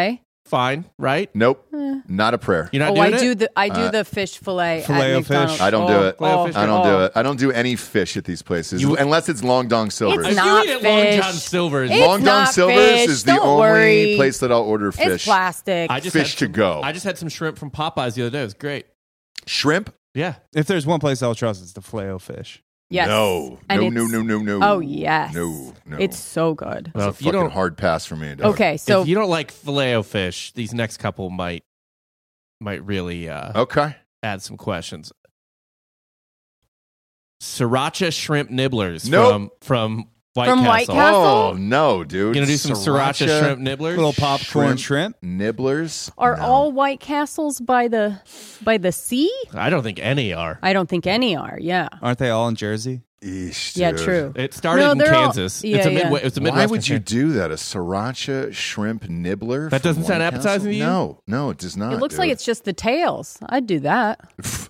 fine, right? Nope. Not a prayer. You're not Oh, doing I it? do the I do Uh, the fish fillet. Filet at of fish. McDonald's. I don't do Oh, it. Filet of oh, fish. I don't do oh. it. I don't do any fish at these places You- unless it's Long John Silver's. It's If not you eat at Long fish. John Silver's, It's Long John not Silver's fish. is the Don't only worry. place that I'll order fish. It's plastic. I just fish had to some- go. I just had some shrimp from Popeyes the other day. It was great. Shrimp? Yeah. If there's one place I'll trust, it's the Filet-O-Fish. yes. No. And No, it's- no, no, no, no. Oh yes. No, no. It's so good. Well, It's if a you fucking don't, hard pass for me. dog. Okay, so if you don't like Filet-O-Fish, these next couple might might really uh, Okay. add some questions. Sriracha shrimp nibblers Nope. from from White From Castle. White Castle? Oh, no, dude. You gonna do some sriracha, shrimp nibblers? Little popcorn Shrimp. shrimp. Nibblers? are No. all White Castles by the by the sea? I don't think any are. I don't think any are. Yeah. Aren't they all in Jersey? Eesh, Yeah. dude. True. It started No, in they're all- Kansas. yeah, it's a yeah. midway. It's a Why Midwestern would you chain. do that? A sriracha shrimp nibbler? That from doesn't sound White appetizing Castle? to you? No, no, it does not. It looks like dude. it's just the tails. I'd do that.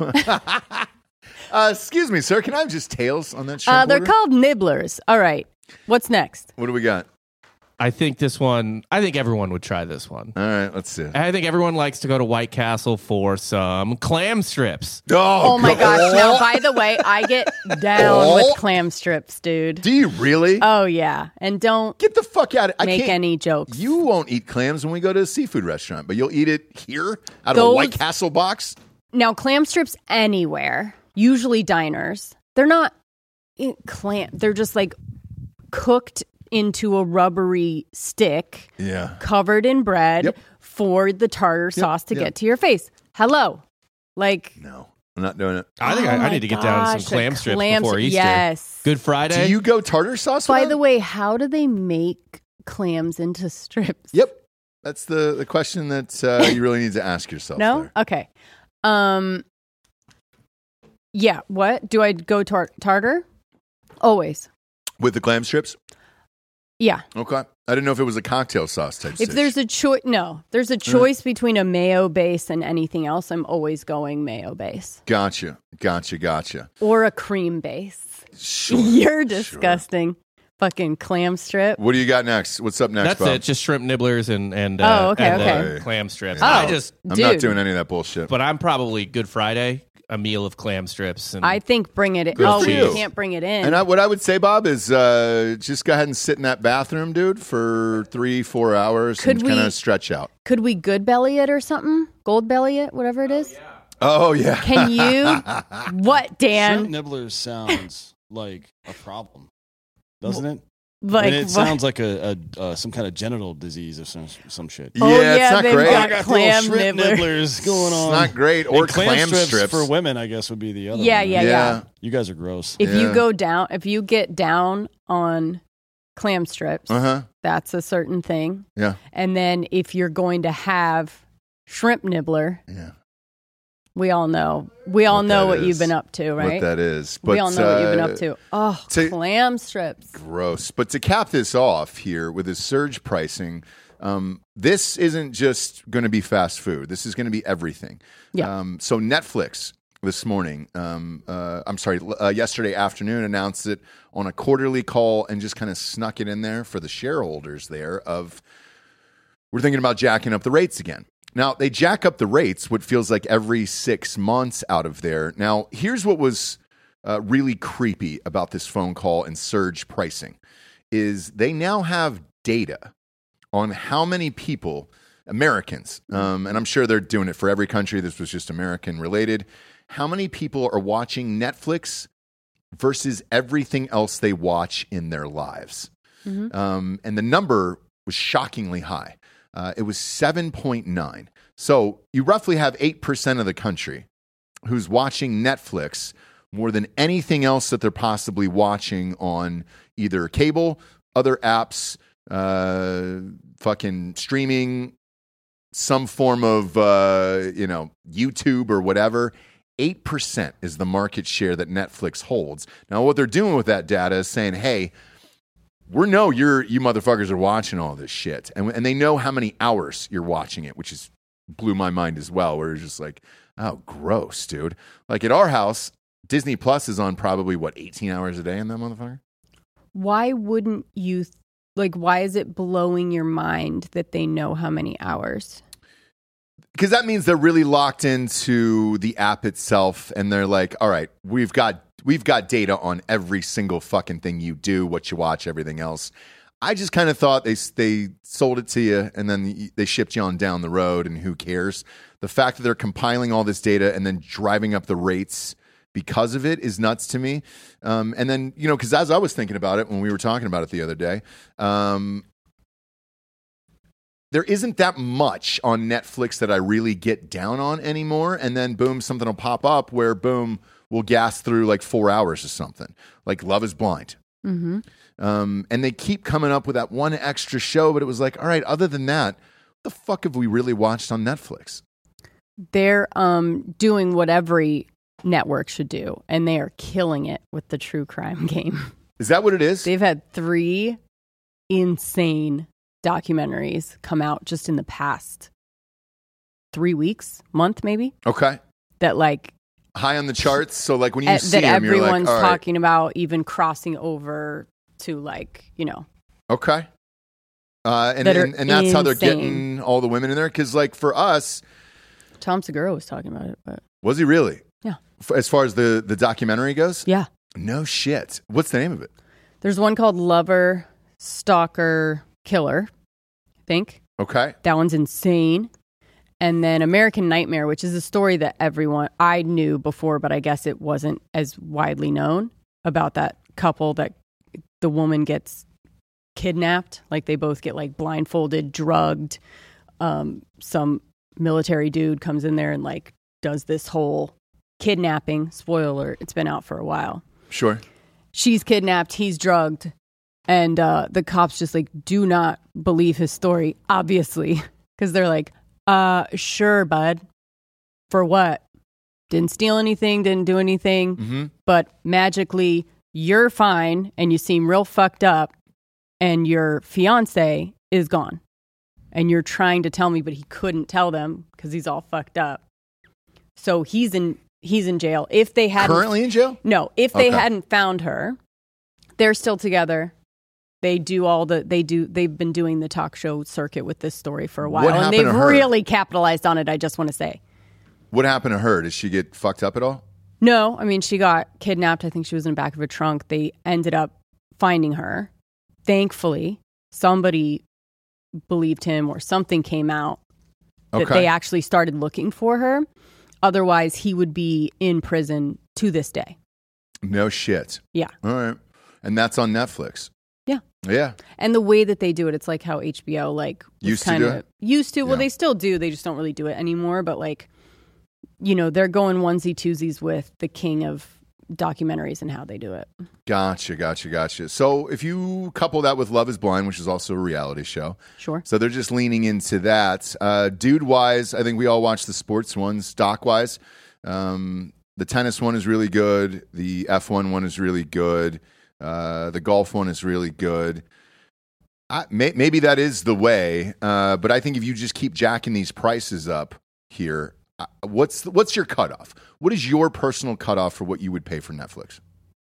uh, excuse me, sir. Can I have just tails on that shrimp Uh, they're order? called nibblers. All right. What's next? What do we got? I think this one. I think everyone would try this one. All right, let's see. I think everyone likes to go to White Castle for some clam strips. Oh, Oh my God. gosh. Now, by the way, I get down Oh. with clam strips, dude. Do you really? Oh, yeah. And don't Get the fuck out of I make can't- any jokes. You won't eat clams when we go to a seafood restaurant, but you'll eat it here out of a Those- White Castle box? Now, clam strips anywhere, usually diners, they're not in clam. They're just like cooked into a rubbery stick, Yeah. covered in bread Yep. for the tartar sauce to yep. get to your face. Hello. Like, No, I'm not doing it. I think oh I, I my need to get down to gosh, some clam a strips clam before stri- Easter. Yes. Good Friday. Do you go tartar sauce? By with the that? way, how do they make clams into strips? Yep. That's the, the question that uh, you really need to ask yourself. No? there. Okay. Um Yeah, what? Do I go tar- tartar? Always. With the clam strips? Yeah. Okay. I didn't know if it was a cocktail sauce type If dish. there's a choice, no, there's a choice between a mayo base and anything else. I'm always going mayo base Gotcha. Gotcha. Gotcha. or a cream base. Sure. You're sure. disgusting. Fucking clam strip. What do you got next? What's up next, That's Bob? it. Just shrimp nibblers and and uh, Oh, okay, and, uh, okay. clam strips. Oh. I just, I'm Dude. not doing any of that bullshit. but I'm probably Good Friday. A meal of clam strips. And I think bring it in. Good Oh, for we you. can't bring it in. And I, what I would say, Bob, is uh, just go ahead and sit in that bathroom, dude, for three, four hours Could and we- kind of stretch out. Could we good belly it or something? Gold belly it, whatever it is. Oh, yeah. Can you? What, Dan? Shrimp nibblers sounds like a problem, doesn't it? Like and it what? sounds like a, a uh, some kind of genital disease or some some shit. Oh, yeah, it's yeah, not they've great. got I got the clam little shrimp nibbler. nibblers going It's on. not great. Or And clam, clam strips, strips. for women, I guess, would be the other. Yeah, one. yeah, yeah. You guys are gross. If Yeah. you go down, if you get down on clam strips, Uh-huh. that's a certain thing. Yeah. And then if you're going to have shrimp nibbler, Yeah. we all know. We all What know that what is. you've been up to, right? What that is. But, we all know what you've been uh, up to. Oh, to- clam strips. Gross. But to cap this off here with his surge pricing, um, this isn't just going to be fast food. This is going to be everything. Yeah. Um, so Netflix this morning, um, uh, I'm sorry, uh, yesterday afternoon announced it on a quarterly call and just kind of snuck it in there for the shareholders there of we're thinking about jacking up the rates again. Now, they jack up the rates, what feels like every six months out of there. Now, here's what was uh, really creepy about this phone call and surge pricing is they now have data on how many people, Americans, um, and I'm sure they're doing it for every country. This was just American related. How many people are watching Netflix versus everything else they watch in their lives? Mm-hmm. Um, and the number was shockingly high. Uh, it was seven point nine. So you roughly have eight percent of the country who's watching Netflix more than anything else that they're possibly watching on either cable, other apps, uh, fucking streaming, some form of, uh, you know, YouTube or whatever. eight percent is the market share that Netflix holds. Now, what they're doing with that data is saying, hey, we know you're you motherfuckers are watching all this shit, and and they know how many hours you're watching it, which is blew my mind as well. Where it's just like, oh, gross, dude. Like at our house, Disney Plus is on probably what eighteen hours a day in that motherfucker. Why wouldn't you, th- like, why is it blowing your mind that they know how many hours? because that means they're really locked into the app itself, and they're like, all right, we've got we've got data on every single fucking thing you do, what you watch, everything else. I just kind of thought they they sold it to you, and then they shipped you on down the road, and who cares? The fact that they're compiling all this data and then driving up the rates because of it is nuts to me. Um, and then, you know, because as I was thinking about it when we were talking about it the other day, um, there isn't that much on Netflix that I really get down on anymore. And then, boom, something will pop up where, boom, we'll gas through like four hours or something, like Love is Blind. Mm-hmm. Um, and they keep coming up with that one extra show, but it was like, all right, other than that, what the fuck have we really watched on Netflix? They're um, doing what every network should do, and they are killing it with the true crime game. Is that what it is? They've had three insane documentaries come out just in the past three weeks, month maybe. Okay. That like high on the charts. So like when you uh, see that them, you're like, everyone's all right. talking about, even crossing over to like, you know. Okay. Uh, and, That are and and that's how they're insane. getting all the women in there. Because like for us, Tom Segura was talking about it, but was he really? Yeah. F- as far as the the documentary goes. yeah. No shit. What's the name of it? There's one called Lover, Stalker, Killer, I think. Okay. That one's insane. And then American Nightmare, which is a story that everyone, I knew before, but I guess it wasn't as widely known, about that couple that the woman gets kidnapped. Like they both get like blindfolded, drugged. Um, some military dude comes in there and like does this whole kidnapping. Spoiler, it's been out for a while. Sure. She's kidnapped, he's drugged, and uh, the cops just like do not believe his story, obviously, because they're like, uh, sure, bud. For what? Didn't steal anything, didn't do anything, Mm-hmm. but magically you're fine and you seem real fucked up and your fiance is gone. And you're trying to tell me, but he couldn't tell them because he's all fucked up. So he's in he's in jail. If they hadn't Currently in jail? No, if they Okay. hadn't found her, they're still together. They do all the they do they've been doing the talk show circuit with this story for a while. What And happened they've to her? really capitalized on it, I just want to say. What happened to her? Did she get fucked up at all? No, I mean she got kidnapped. I think she was in the back of a trunk. They ended up finding her. Thankfully, somebody believed him or something came out that Okay. they actually started looking for her. Otherwise, he would be in prison to this day. No shit. Yeah. All right. And that's on Netflix. Yeah. Yeah. And the way that they do it, it's like how H B O like was Used to kind do of it? used to. Well, Yeah. they still do. They just don't really do it anymore. But like, you know, they're going onesie twosies with the king of documentaries and how they do it. Gotcha, gotcha, gotcha. So if you couple that with Love is Blind, which is also a reality show, Sure. so they're just leaning into that. Uh, dude-wise, I think we all watch the sports ones. Doc-wise, um, the tennis one is really good. The F one one is really good. Uh, the golf one is really good. I, may, maybe that is the way, uh, but I think if you just keep jacking these prices up here, uh, what's what's your cutoff? What is your personal cutoff for what you would pay for Netflix?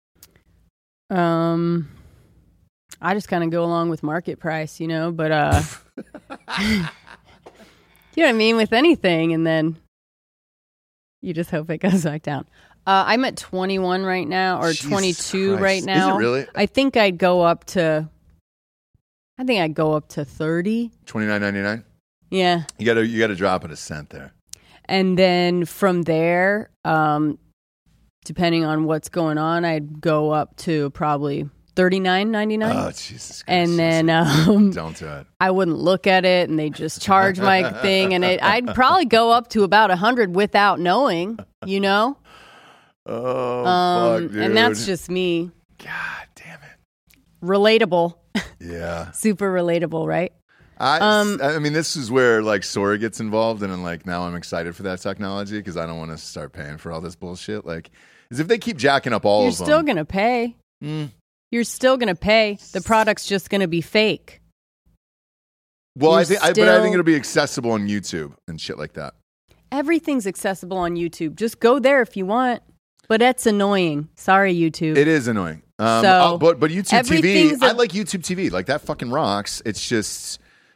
Um, I just kind of go along with market price, you know. But uh, you know what I mean with anything, and then you just hope it goes back down. Uh, I'm at twenty-one right now, or Jesus twenty-two Christ. right Is it now. really? I think I'd go up to. I think I'd go up to thirty. twenty-nine ninety-nine. Yeah, You gotta you gotta drop it a cent there. and then from there, um, depending on what's going on, I'd go up to probably thirty-nine ninety-nine. Oh Jesus Christ! and then um, don't do it. I wouldn't look at it, and they just charge my thing, and it, I'd probably go up to about a hundred without knowing, you know. Oh Um, fuck, dude. and that's just me. God damn it. Relatable, Yeah. super relatable, right? I Um, I mean, this is where like Sora gets involved, and then like now I'm excited for that technology because I don't want to start paying for all this bullshit. Like, as if they keep jacking up all You're of them. still gonna pay. Mm. You're still gonna pay. The product's just gonna be fake. Well, I you're think, I, but I still- think it'll be accessible on YouTube and shit like that. Everything's accessible on YouTube. Just go there if you want. But that's annoying. Sorry, YouTube. It is annoying. Um, So, oh, but but YouTube T V, everything's a- I like YouTube T V. Like that fucking rocks. It's just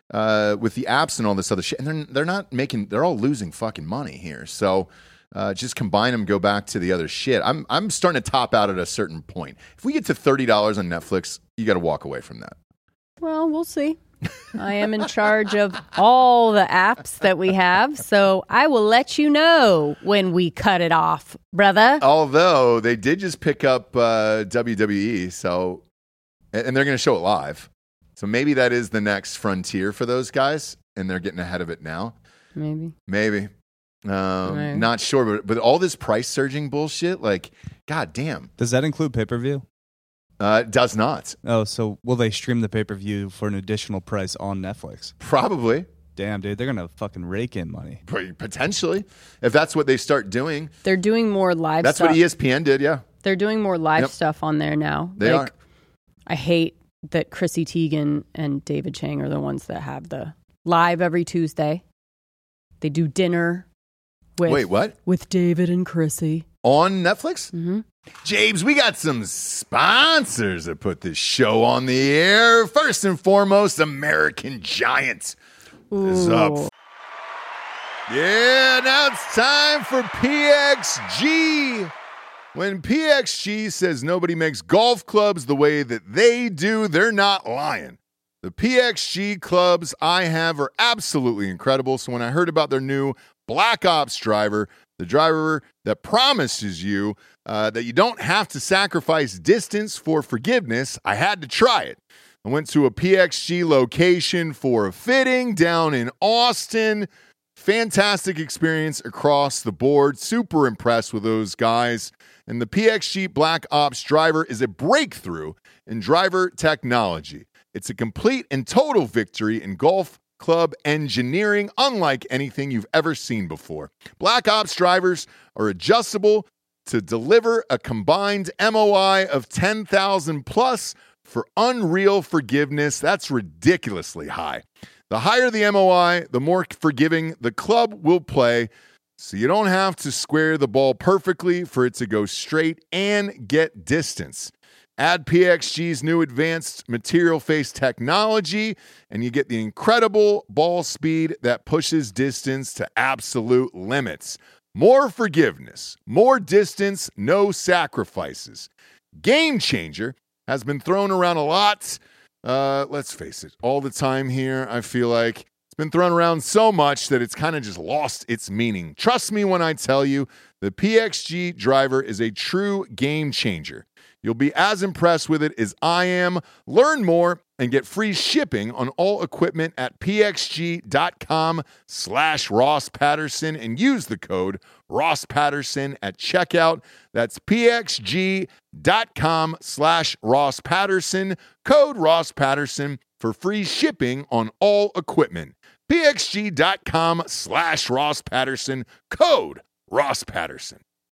uh, with the apps and all this other shit, and they're they're not making. They're all losing fucking money here. So uh, just combine them, go back to the other shit. I'm I'm starting to top out at a certain point. If we get to thirty dollars on Netflix, you got to walk away from that. Well, we'll see. I am in charge of all the apps that we have, so I will let you know when we cut it off, brother. Although they did just pick up uh, W W E, so and they're going to show it live. So maybe that is the next frontier for those guys, and they're getting ahead of it now. Maybe. Maybe. Um, Right. Not sure, but, but all this price surging bullshit, like, god damn. Does that include pay-per-view? Uh, it does not. Oh, so will they stream the pay-per-view for an additional price on Netflix? Probably. Damn, dude, they're going to fucking rake in money. Potentially. If that's what they start doing. They're doing more live That's stuff. what E S P N did, yeah. They're doing more live Yep. stuff on there now. They like, are. I hate that Chrissy Teigen and David Chang are the ones that have the live every Tuesday. They do dinner with Wait, what? with David and Chrissy. On Netflix? Mm-hmm. James, we got some sponsors that put this show on the air. First and foremost, American Giant is up. Yeah, now it's time for P X G. When P X G says nobody makes golf clubs the way that they do, they're not lying. The P X G clubs I have are absolutely incredible. So when I heard about their new Black Ops driver, the driver that promises you uh, that you don't have to sacrifice distance for forgiveness, I had to try it. I went to a P X G location for a fitting down in Austin. Fantastic experience across the board. Super impressed with those guys. And the P X G Black Ops driver is a breakthrough in driver technology. It's a complete and total victory in golf club engineering, unlike anything you've ever seen before. Black Ops drivers are adjustable to deliver a combined M O I of ten thousand plus for unreal forgiveness. That's ridiculously high. The higher the M O I, the more forgiving the club will play, so you don't have to square the ball perfectly for it to go straight and get distance. Add P X G's new advanced material face technology, and you get the incredible ball speed that pushes distance to absolute limits. More forgiveness, more distance, no sacrifices. Game changer has been thrown around a lot. Uh, let's face it, all the time here, I feel like it's been thrown around so much that it's kind of just lost its meaning. Trust me when I tell you, the P X G driver is a true game changer. You'll be as impressed with it as I am. Learn more and get free shipping on all equipment at pxg.com slash Ross Patterson and use the code Ross Patterson at checkout. That's pxg.com slash Ross Patterson, code Ross Patterson for free shipping on all equipment. pxg.com slash Ross Patterson, code Ross Patterson.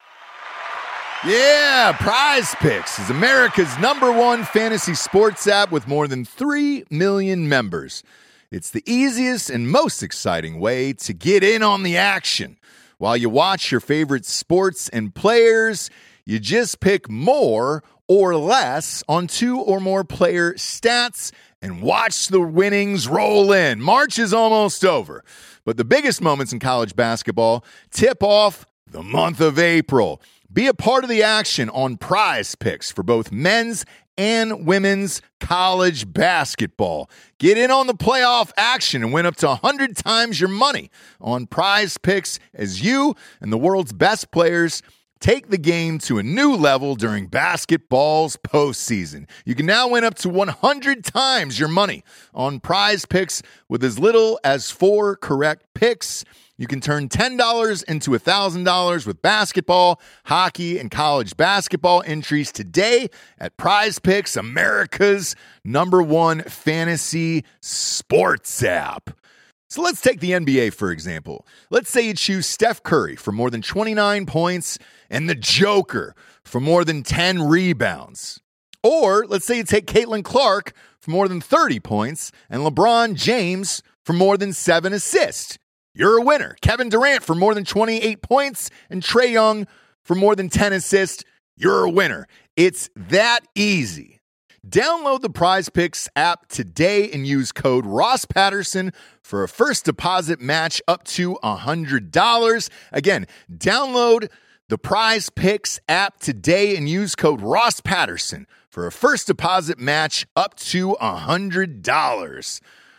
Yeah, Prize Picks is America's number one fantasy sports app with more than three million members. It's the easiest and most exciting way to get in on the action. While you watch your favorite sports and players, you just pick more or less on two or more player stats and watch the winnings roll in. March is almost over, but the biggest moments in college basketball tip off the month of April. Be a part of the action on Prize Picks for both men's and women's college basketball. Get in on the playoff action and win up to one hundred times your money on Prize Picks as you and the world's best players take the game to a new level during basketball's postseason. You can now win up to one hundred times your money on Prize Picks with as little as four correct picks. You can turn ten dollars into one thousand dollars with basketball, hockey, and college basketball entries today at Prize Picks, America's number one fantasy sports app. So let's take the N B A, for example. Let's say you choose Steph Curry for more than twenty-nine points and the Joker for more than ten rebounds. Or let's say you take Caitlin Clark for more than thirty points and LeBron James for more than seven assists. You're a winner. Kevin Durant for more than twenty-eight points and Trae Young for more than ten assists. You're a winner. It's that easy. Download the Prize Picks app today and use code Ross Patterson for a first deposit match up to one hundred dollars. Again, download the Prize Picks app today and use code Ross Patterson for a first deposit match up to one hundred dollars.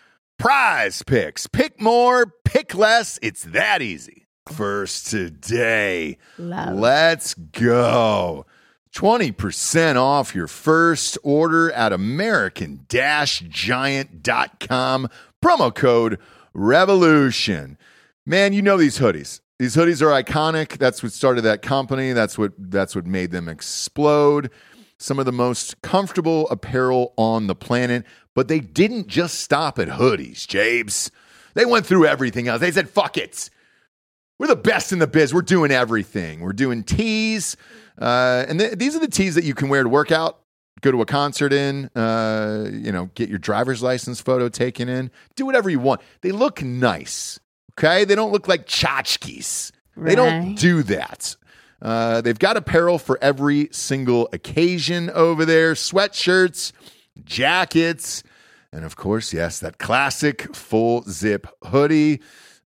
Prize Picks. Pick more, pick less. It's that easy. First today. Love. Let's go. twenty percent off your first order at American Giant dot com. Promo code REVOLUTION. Man, you know these hoodies. These hoodies are iconic. That's what started that company. That's what that's what made them explode. Some of the most comfortable apparel on the planet. But they didn't just stop at hoodies, Jabes. They went through everything else. They said, fuck it. We're the best in the biz. We're doing everything. We're doing tees. Uh, and th- these are the tees that you can wear to work out, go to a concert in, uh, you know, get your driver's license photo taken in. Do whatever you want. They look nice, okay? They don't look like tchotchkes. Right. They don't do that. Uh, they've got apparel for every single occasion over there. Sweatshirts, jackets, and of course, yes, that classic full zip hoodie.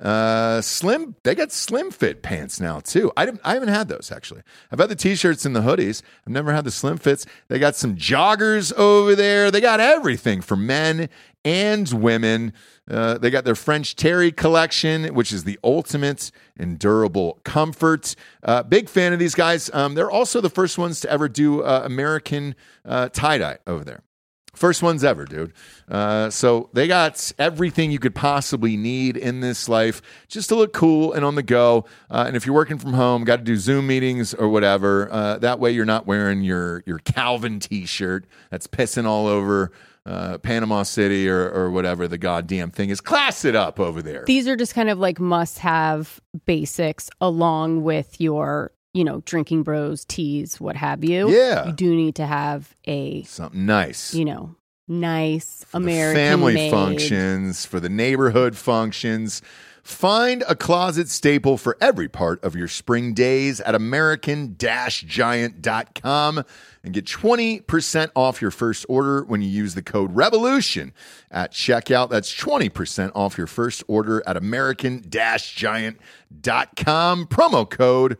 Uh, slim, they got slim fit pants now too. I didn't, I haven't had those actually. I've had the t-shirts and the hoodies. I've never had the slim fits. They got some joggers over there. They got everything for men and women. Uh, they got their French Terry collection, which is the ultimate in durable comfort. Uh, big fan of these guys. Um, they're also the first ones to ever do uh, American uh, tie-dye over there. First ones ever, dude. Uh, so they got everything you could possibly need in this life just to look cool and on the go. Uh, and if you're working from home, got to do Zoom meetings or whatever, uh, that way you're not wearing your, your Calvin t-shirt that's pissing all over uh, Panama City or, or whatever the goddamn thing is. Class it up over there. These are just kind of like must-have basics along with your, you know, drinking bros, teas, what have you. Yeah. You do need to have a something nice. You know, nice for American the family made. functions, for the neighborhood functions. Find a closet staple for every part of your spring days at American Giant dot com and get twenty percent off your first order when you use the code REVOLUTION at checkout. That's twenty percent off your first order at American Giant dot com. Promo code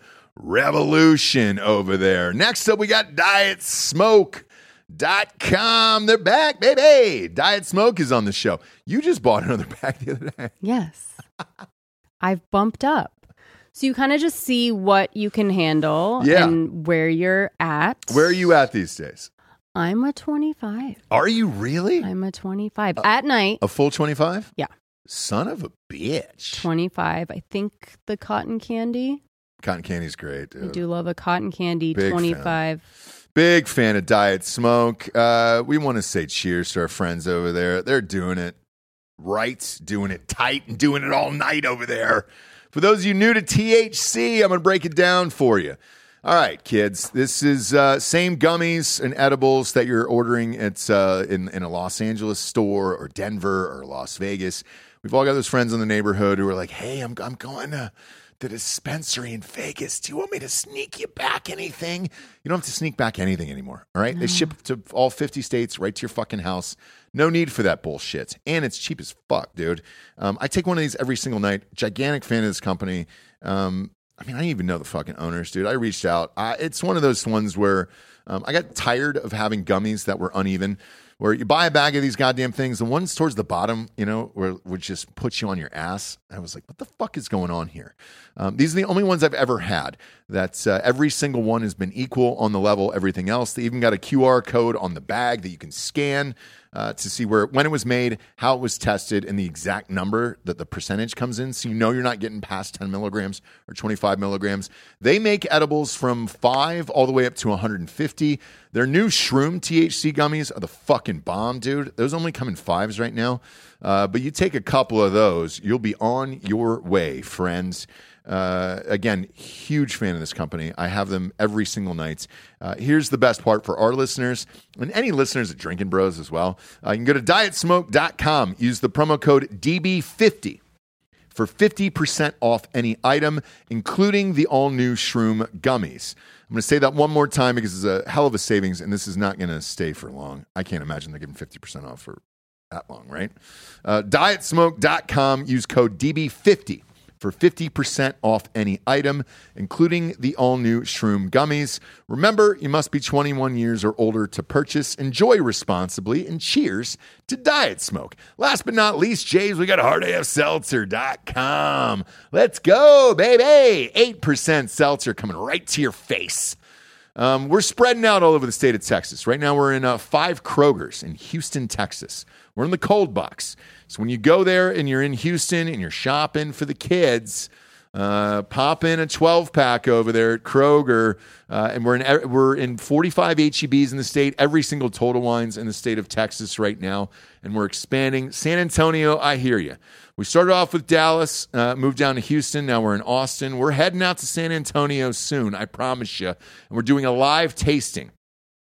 REVOLUTION over there. Next up, we got Diet Smoke dot com. They're back, baby. Diet Smoke is on the show. You just bought another bag the other day. Yes. I've bumped up. So you kind of just see what you can handle yeah. and where you're at. Where are you at these days? I'm a twenty-five. Are you really? I'm a twenty-five. Uh, at night. A full twenty-five? Yeah. Son of a bitch. twenty-five. I think the cotton candy. Cotton candy's great, dude. I do love a cotton candy. Big twenty-five. Fan. Big fan of Diet Smoke. Uh, we want to say cheers to our friends over there. They're doing it right, doing it tight, and doing it all night over there. For those of you new to T H C, I'm going to break it down for you. All right, kids. This is uh, same gummies and edibles that you're ordering at uh, in, in a Los Angeles store or Denver or Las Vegas. We've all got those friends in the neighborhood who are like, hey, I'm, I'm going to the dispensary in Vegas. Do you want me to sneak you back anything? You don't have to sneak back anything anymore. All right. No. They ship to all fifty states right to your fucking house. No need for that bullshit. And it's cheap as fuck, dude. Um, I take one of these every single night. Gigantic fan of this company. Um, I mean, I didn't even know the fucking owners, dude. I reached out. I, it's one of those ones where um, I got tired of having gummies that were uneven. Where you buy a bag of these goddamn things, the ones towards the bottom, you know, where would just put you on your ass. I was like, what the fuck is going on here? Um, these are the only ones I've ever had. That's uh, every single one has been equal on the level, everything else. They even got a Q R code on the bag that you can scan uh, to see where when it was made, how it was tested, and the exact number that the percentage comes in. So you know you're not getting past ten milligrams or twenty-five milligrams. They make edibles from five all the way up to one hundred fifty. Their new Shroom T H C gummies are the fucking bomb, dude. Those only come in fives right now. Uh, but you take a couple of those, you'll be on your way, friends. Uh, again, huge fan of this company. I have them every single night. Uh, here's the best part for our listeners and any listeners at Drinking Bros as well. Uh, you can go to diet smoke dot com. Use the promo code D B fifty for fifty percent off any item, including the all-new Shroom Gummies. I'm going to say that one more time because it's a hell of a savings, and this is not going to stay for long. I can't imagine they're giving fifty percent off for that long, right? Uh, diet smoke dot com. Use code D B fifty for fifty percent off any item, including the all-new Shroom Gummies. Remember, you must be twenty-one years or older to purchase. Enjoy responsibly, and cheers to Diet Smoke. Last but not least, James, we got hard A F seltzer dot com. Let's go, baby! eight percent seltzer coming right to your face. Um, we're spreading out all over the state of Texas. Right now, we're in uh, five Krogers in Houston, Texas. We're in the cold box. So when you go there and you're in Houston and you're shopping for the kids, uh, pop in a twelve-pack over there at Kroger. Uh, and we're in we're in forty-five H E Bs in the state, every single Total Wines in the state of Texas right now. And we're expanding. San Antonio, I hear you. We started off with Dallas, uh, moved down to Houston. Now we're in Austin. We're heading out to San Antonio soon, I promise you. And we're doing a live tasting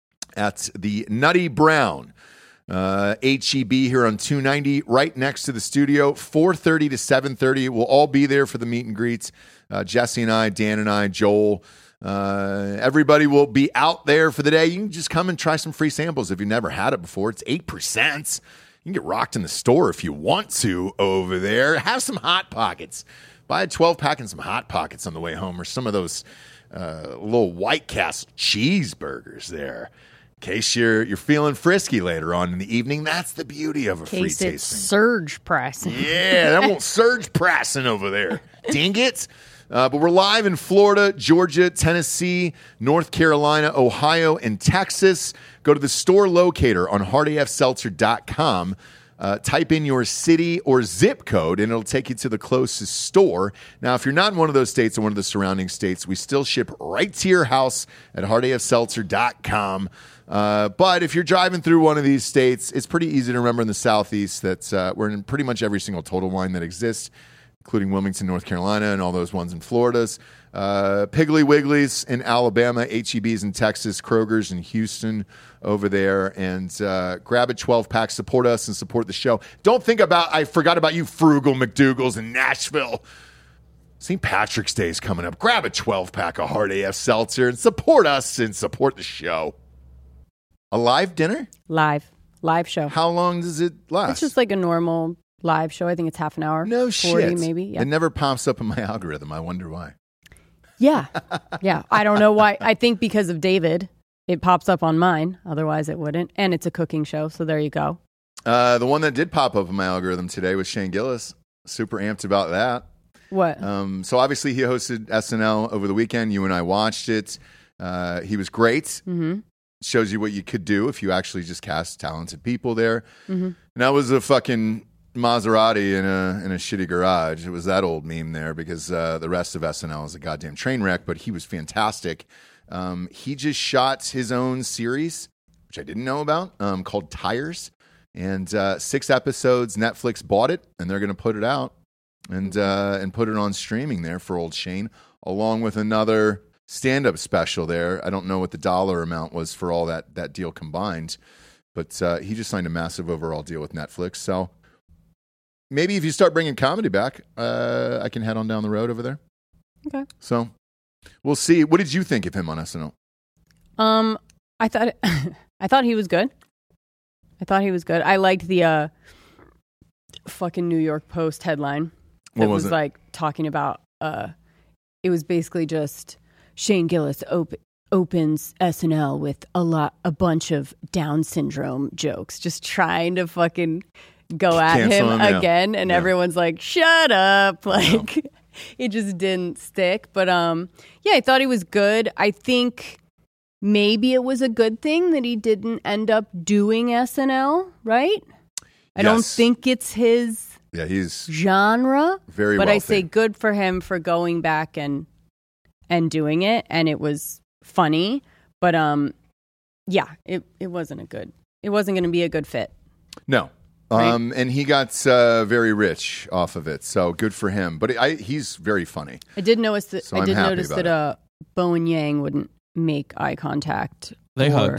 at the Nutty Brown uh, H E B here on two ninety, right next to the studio, four thirty to seven thirty. We'll all be there for the meet and greets. Uh, Jesse and I, Dan and I, Joel. Uh, everybody will be out there for the day. You can just come and try some free samples if you've never had it before. It's eight percent. You can get rocked in the store if you want to over there. Have some Hot Pockets. Buy a twelve-pack and some Hot Pockets on the way home, or some of those uh, little White Castle cheeseburgers there. In case you're you're feeling frisky later on in the evening, that's the beauty of a free Case tasting. it's surge pressing. Yeah, that won't surge pressing over there. Dang it. Uh, but we're live in Florida, Georgia, Tennessee, North Carolina, Ohio, and Texas. Go to the store locator on hard A F seltzer dot com. Uh, type in your city or zip code, and it'll take you to the closest store. Now, if you're not in one of those states or one of the surrounding states, we still ship right to your house at hard A F seltzer dot com. Uh, but if you're driving through one of these states, it's pretty easy to remember in the Southeast that uh, we're in pretty much every single Total Wine that exists, including Wilmington, North Carolina, and all those ones in Florida's. Uh, Piggly Wiggly's in Alabama, H E B's in Texas, Kroger's in Houston over there. And uh, grab a twelve-pack, support us, and support the show. Don't think about, I forgot about you frugal McDougals in Nashville. Saint Patrick's Day is coming up. Grab a twelve-pack of Hard A F Seltzer and support us and support the show. A live dinner? Live. Live show. How long does it last? It's just like a normal live show. I think it's half an hour. No forty shit. maybe. Yeah. It never pops up in my algorithm. I wonder why. Yeah. Yeah. I don't know why. I think because of David, it pops up on mine. Otherwise, it wouldn't. And it's a cooking show. So there you go. Uh, the one that did pop up in my algorithm today was Shane Gillis. Super amped about that. What? Um, so obviously he hosted S N L over the weekend. You and I watched it. Uh, he was great. Mm-hmm. Shows you what you could do if you actually just cast talented people there. Mm-hmm. And that was a fucking Maserati in a in a shitty garage. It was that old meme there because uh, the rest of S N L is a goddamn train wreck, but he was fantastic. Um, he just shot his own series, which I didn't know about, um, called Tires. And uh, six episodes, Netflix bought it, and they're going to put it out and uh, and put it on streaming there for old Shane, along with another stand-up special there. I don't know what the dollar amount was for all that, that deal combined, but uh, he just signed a massive overall deal with Netflix. So maybe if you start bringing comedy back, uh, I can head on down the road over there. Okay. So we'll see. What did you think of him on S N L? Um, I thought I thought he was good. I thought he was good. I liked the uh, fucking New York Post headline. What That was was it? like talking about. Uh, it was basically just Shane Gillis op- opens S N L with a lot, a bunch of Down syndrome jokes, just trying to fucking go at Cancel him him, yeah. again, and Yeah. everyone's like, "Shut up!" Like it just didn't stick. But um, yeah, I thought he was good. I think maybe it was a good thing that he didn't end up doing S N L. Right? I don't Yes. think it's his Yeah, he's genre, very but wealthy. I say good for him for going back and and doing it, and it was funny. But um, yeah, it it wasn't a good. It wasn't going to be a good fit. No. Right? Um, and he got uh, very rich off of it, so good for him. But I, he's very funny. I did notice that. So I I'm did happy notice about that uh, Bo and Yang wouldn't make eye contact. They or hugged.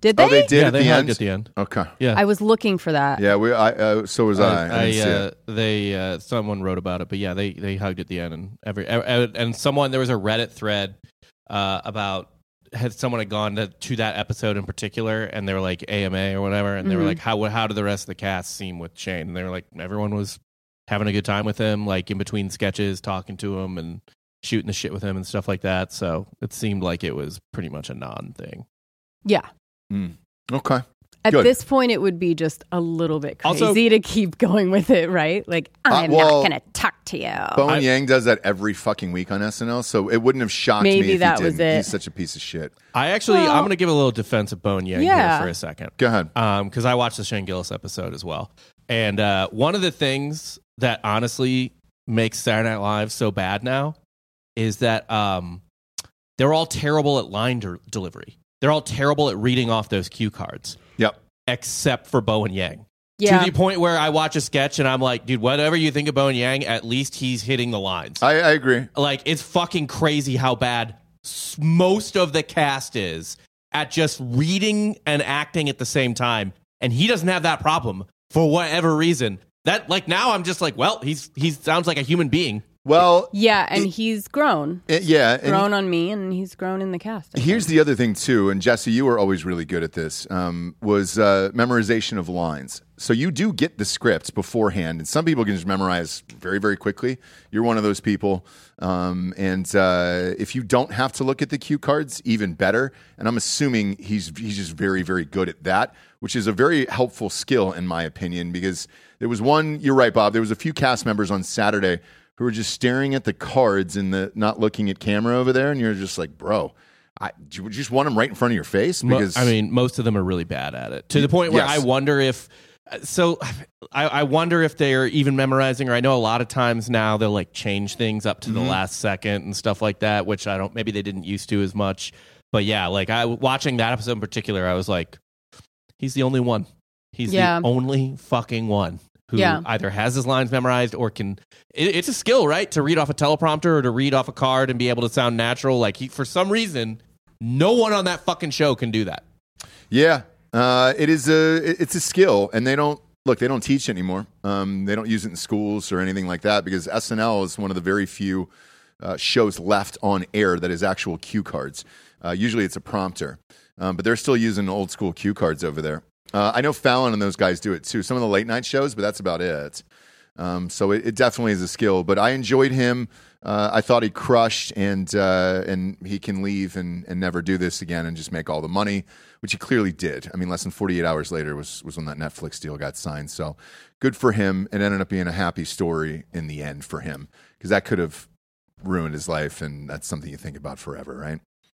Did they? Oh, they did yeah, at they the hugged end. at the end. Okay. Yeah. I was looking for that. Yeah, we. I. Uh, so was I. I, I, didn't see uh, it. they uh, someone wrote about it, but yeah, they they hugged at the end, and every and and someone there was a Reddit thread uh, about had someone had gone to, to that episode in particular, and they were like A M A or whatever, and they were Mhm. like, how how did the rest of the cast seem with Shane? And they were like, everyone was having a good time with him, like in between sketches, talking to him and shooting the shit with him and stuff like that. So it seemed like it was pretty much a non thing. Yeah. Mm. Okay. At Good. this point, it would be just a little bit crazy Also- to keep going with it, right? Like, I'm well, not going to talk to you. Bowen I- Yang does that every fucking week on S N L, so it wouldn't have shocked Maybe me if that he was didn't. it. He's such a piece of shit. I actually, Well- I'm going to give a little defense of Bowen Yang Yeah. here for a second. Go ahead. because I watched the Shane Gillis episode as well. And uh, one of the things that honestly makes Saturday Night Live so bad now is that um, they're all terrible at line de- delivery. They're all terrible at reading off those cue cards, Yep. except for Bowen Yang. Yeah. To the point where I watch a sketch and I'm like, dude, whatever you think of Bowen Yang, at least he's hitting the lines. I, I agree. Like, it's fucking crazy how bad s- most of the cast is at just reading and acting at the same time. And he doesn't have that problem for whatever reason. That, like, now I'm just like, well, he's he sounds like a human being. Well, Yeah, and It- he's grown. it- yeah. and Grown on me, and he's grown in the cast. I Here's think. the other thing too, and Jesse, you were always really good at this. Um, was uh, memorization of lines. So you do get the scripts beforehand, and some people can just memorize very, very quickly. You're one of those people, um, and uh, if you don't have to look at the cue cards, even better. And I'm assuming he's he's just very, very good at that, which is a very helpful skill in my opinion. Because there was one, you're right, Bob. There was a few cast members on Saturday who were just staring at the cards and the not looking at camera over there, and you're just like, bro, I, do you just want them right in front of your face? Mo- Because I mean, most of them are really bad at it to the point where Yes. I wonder if. So I, I wonder if they're even memorizing, or I know a lot of times now they'll like change things up to the last second and stuff like that, which I don't. Maybe they didn't used to as much, but yeah, like I watching that episode in particular, I was like, he's the only one. He's Yeah. the only fucking one who Yeah. either has his lines memorized or can. It, it's a skill, right, to read off a teleprompter or to read off a card and be able to sound natural. Like he, for some reason, no one on that fucking show can do that. yeah, uh, it is a it- it's a skill, and they don't look. They don't teach anymore. Um, they don't use it in schools or anything like that because S N L is one of the very few uh, shows left on air that is actual cue cards. Uh, usually, it's a prompter, um, but they're still using old school cue cards over there. Uh, I know Fallon and those guys do it too. Some of the late night shows, but that's about it. Um, so it, it definitely is a skill. But I enjoyed him. Uh, I thought he crushed, and uh, and he can leave and, and never do this again and just make all the money, which he clearly did. I mean, less than forty-eight hours later was was when that Netflix deal got signed. So good for him. It ended up being a happy story in the end for him because that could have ruined his life, and that's something you think about forever, right?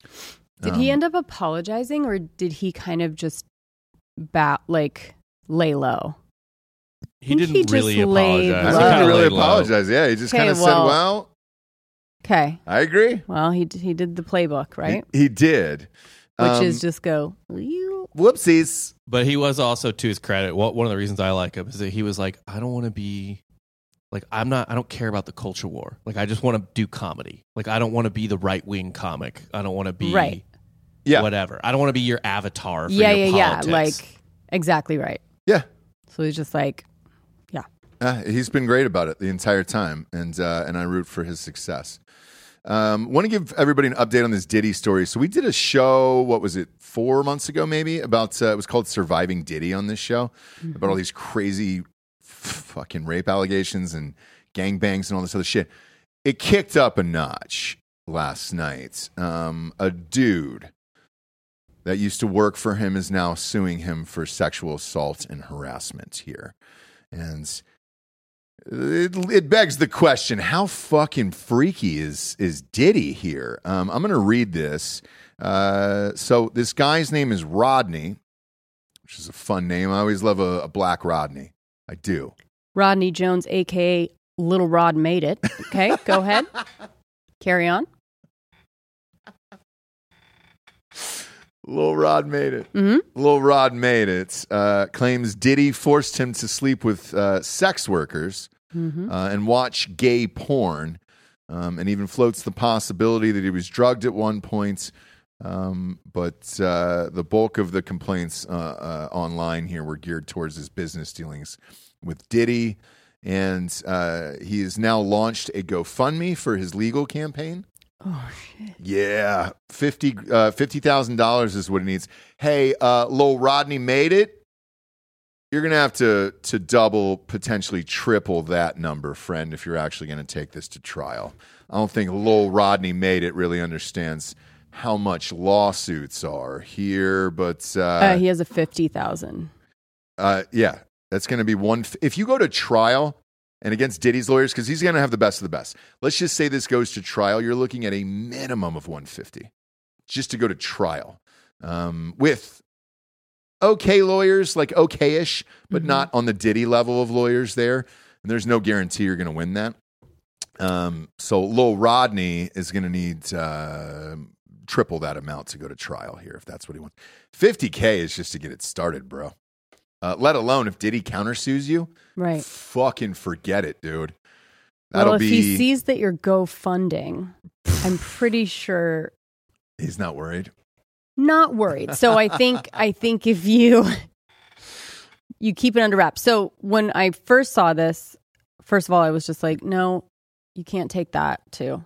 Did he Um, end up apologizing, or did he kind of just bat like lay low? He think didn't he just really laid apologize. I low. think he kinda really laid low. apologized. Yeah, he just Okay, kind of said, well- "Well, Okay. I agree." Well, he he did the playbook, right? He, he did, Which Um, is just go. "You-" whoopsies. But he was also, to his credit, one one of the reasons I like him is that he was like, I don't want to be, like, I'm not, I don't care about the culture war. Like, I just want to do comedy. Like, I don't want to be the right wing comic. I don't want to be Right. yeah. whatever. I don't want to be your avatar for Yeah, your yeah, politics. yeah. Like exactly right. Yeah. So he's just like, yeah. Uh, he's been great about it the entire time, and uh, and I root for his success. Um, want to give everybody an update on this Diddy story. So we did a show, what was it, four months ago maybe, about uh, it was called Surviving Diddy on this show, about all these crazy f- fucking rape allegations and gangbangs and all this other shit. It kicked up a notch last night. Um, a dude that used to work for him is now suing him for sexual assault and harassment here. And it, it begs the question, how fucking freaky is is Diddy here? Um, I'm going to read this. Uh, so this guy's name is Rodney, which is a fun name. I always love a, a black Rodney. I do. Rodney Jones, aka Little Rod, made it. Okay, go ahead. Carry on. Lil Rod made it. hmm Lil Rod made it. Uh, claims Diddy forced him to sleep with uh, sex workers hmm uh, and watch gay porn, um, and even floats the possibility that he was drugged at one point Um, but uh, the bulk of the complaints uh, uh, online here were geared towards his business dealings with Diddy. And uh, he has now launched a GoFundMe for his legal campaign. Oh, shit. Yeah. fifty thousand dollars uh, fifty thousand dollars is what he needs. Hey, uh, Lil Rodney made it. You're going to have to to double, potentially triple that number, friend, if you're actually going to take this to trial. I don't think Lil Rodney made it really understands how much lawsuits are here, but... Uh, Uh, he has a fifty thousand. uh, yeah, that's going to be one... F- if you go to trial and against Diddy's lawyers, because he's going to have the best of the best, let's just say this goes to trial, you're looking at a minimum of one hundred fifty just to go to trial um, with okay lawyers, like okay-ish, but Mhm. not on the Diddy level of lawyers there. And there's no guarantee you're going to win that. Um, so Lil Rodney is going to need uh, triple that amount to go to trial here, if that's what he wants. fifty K is just to get it started, bro. Uh, let alone if Diddy countersues you, Right. fucking forget it, dude. That'll Well, if be. he sees that you're GoFunding, I'm pretty sure He's not worried. not worried. So I think I think if you you keep it under wraps. So when I first saw this, first of all, I was just like, no, you can't take that too.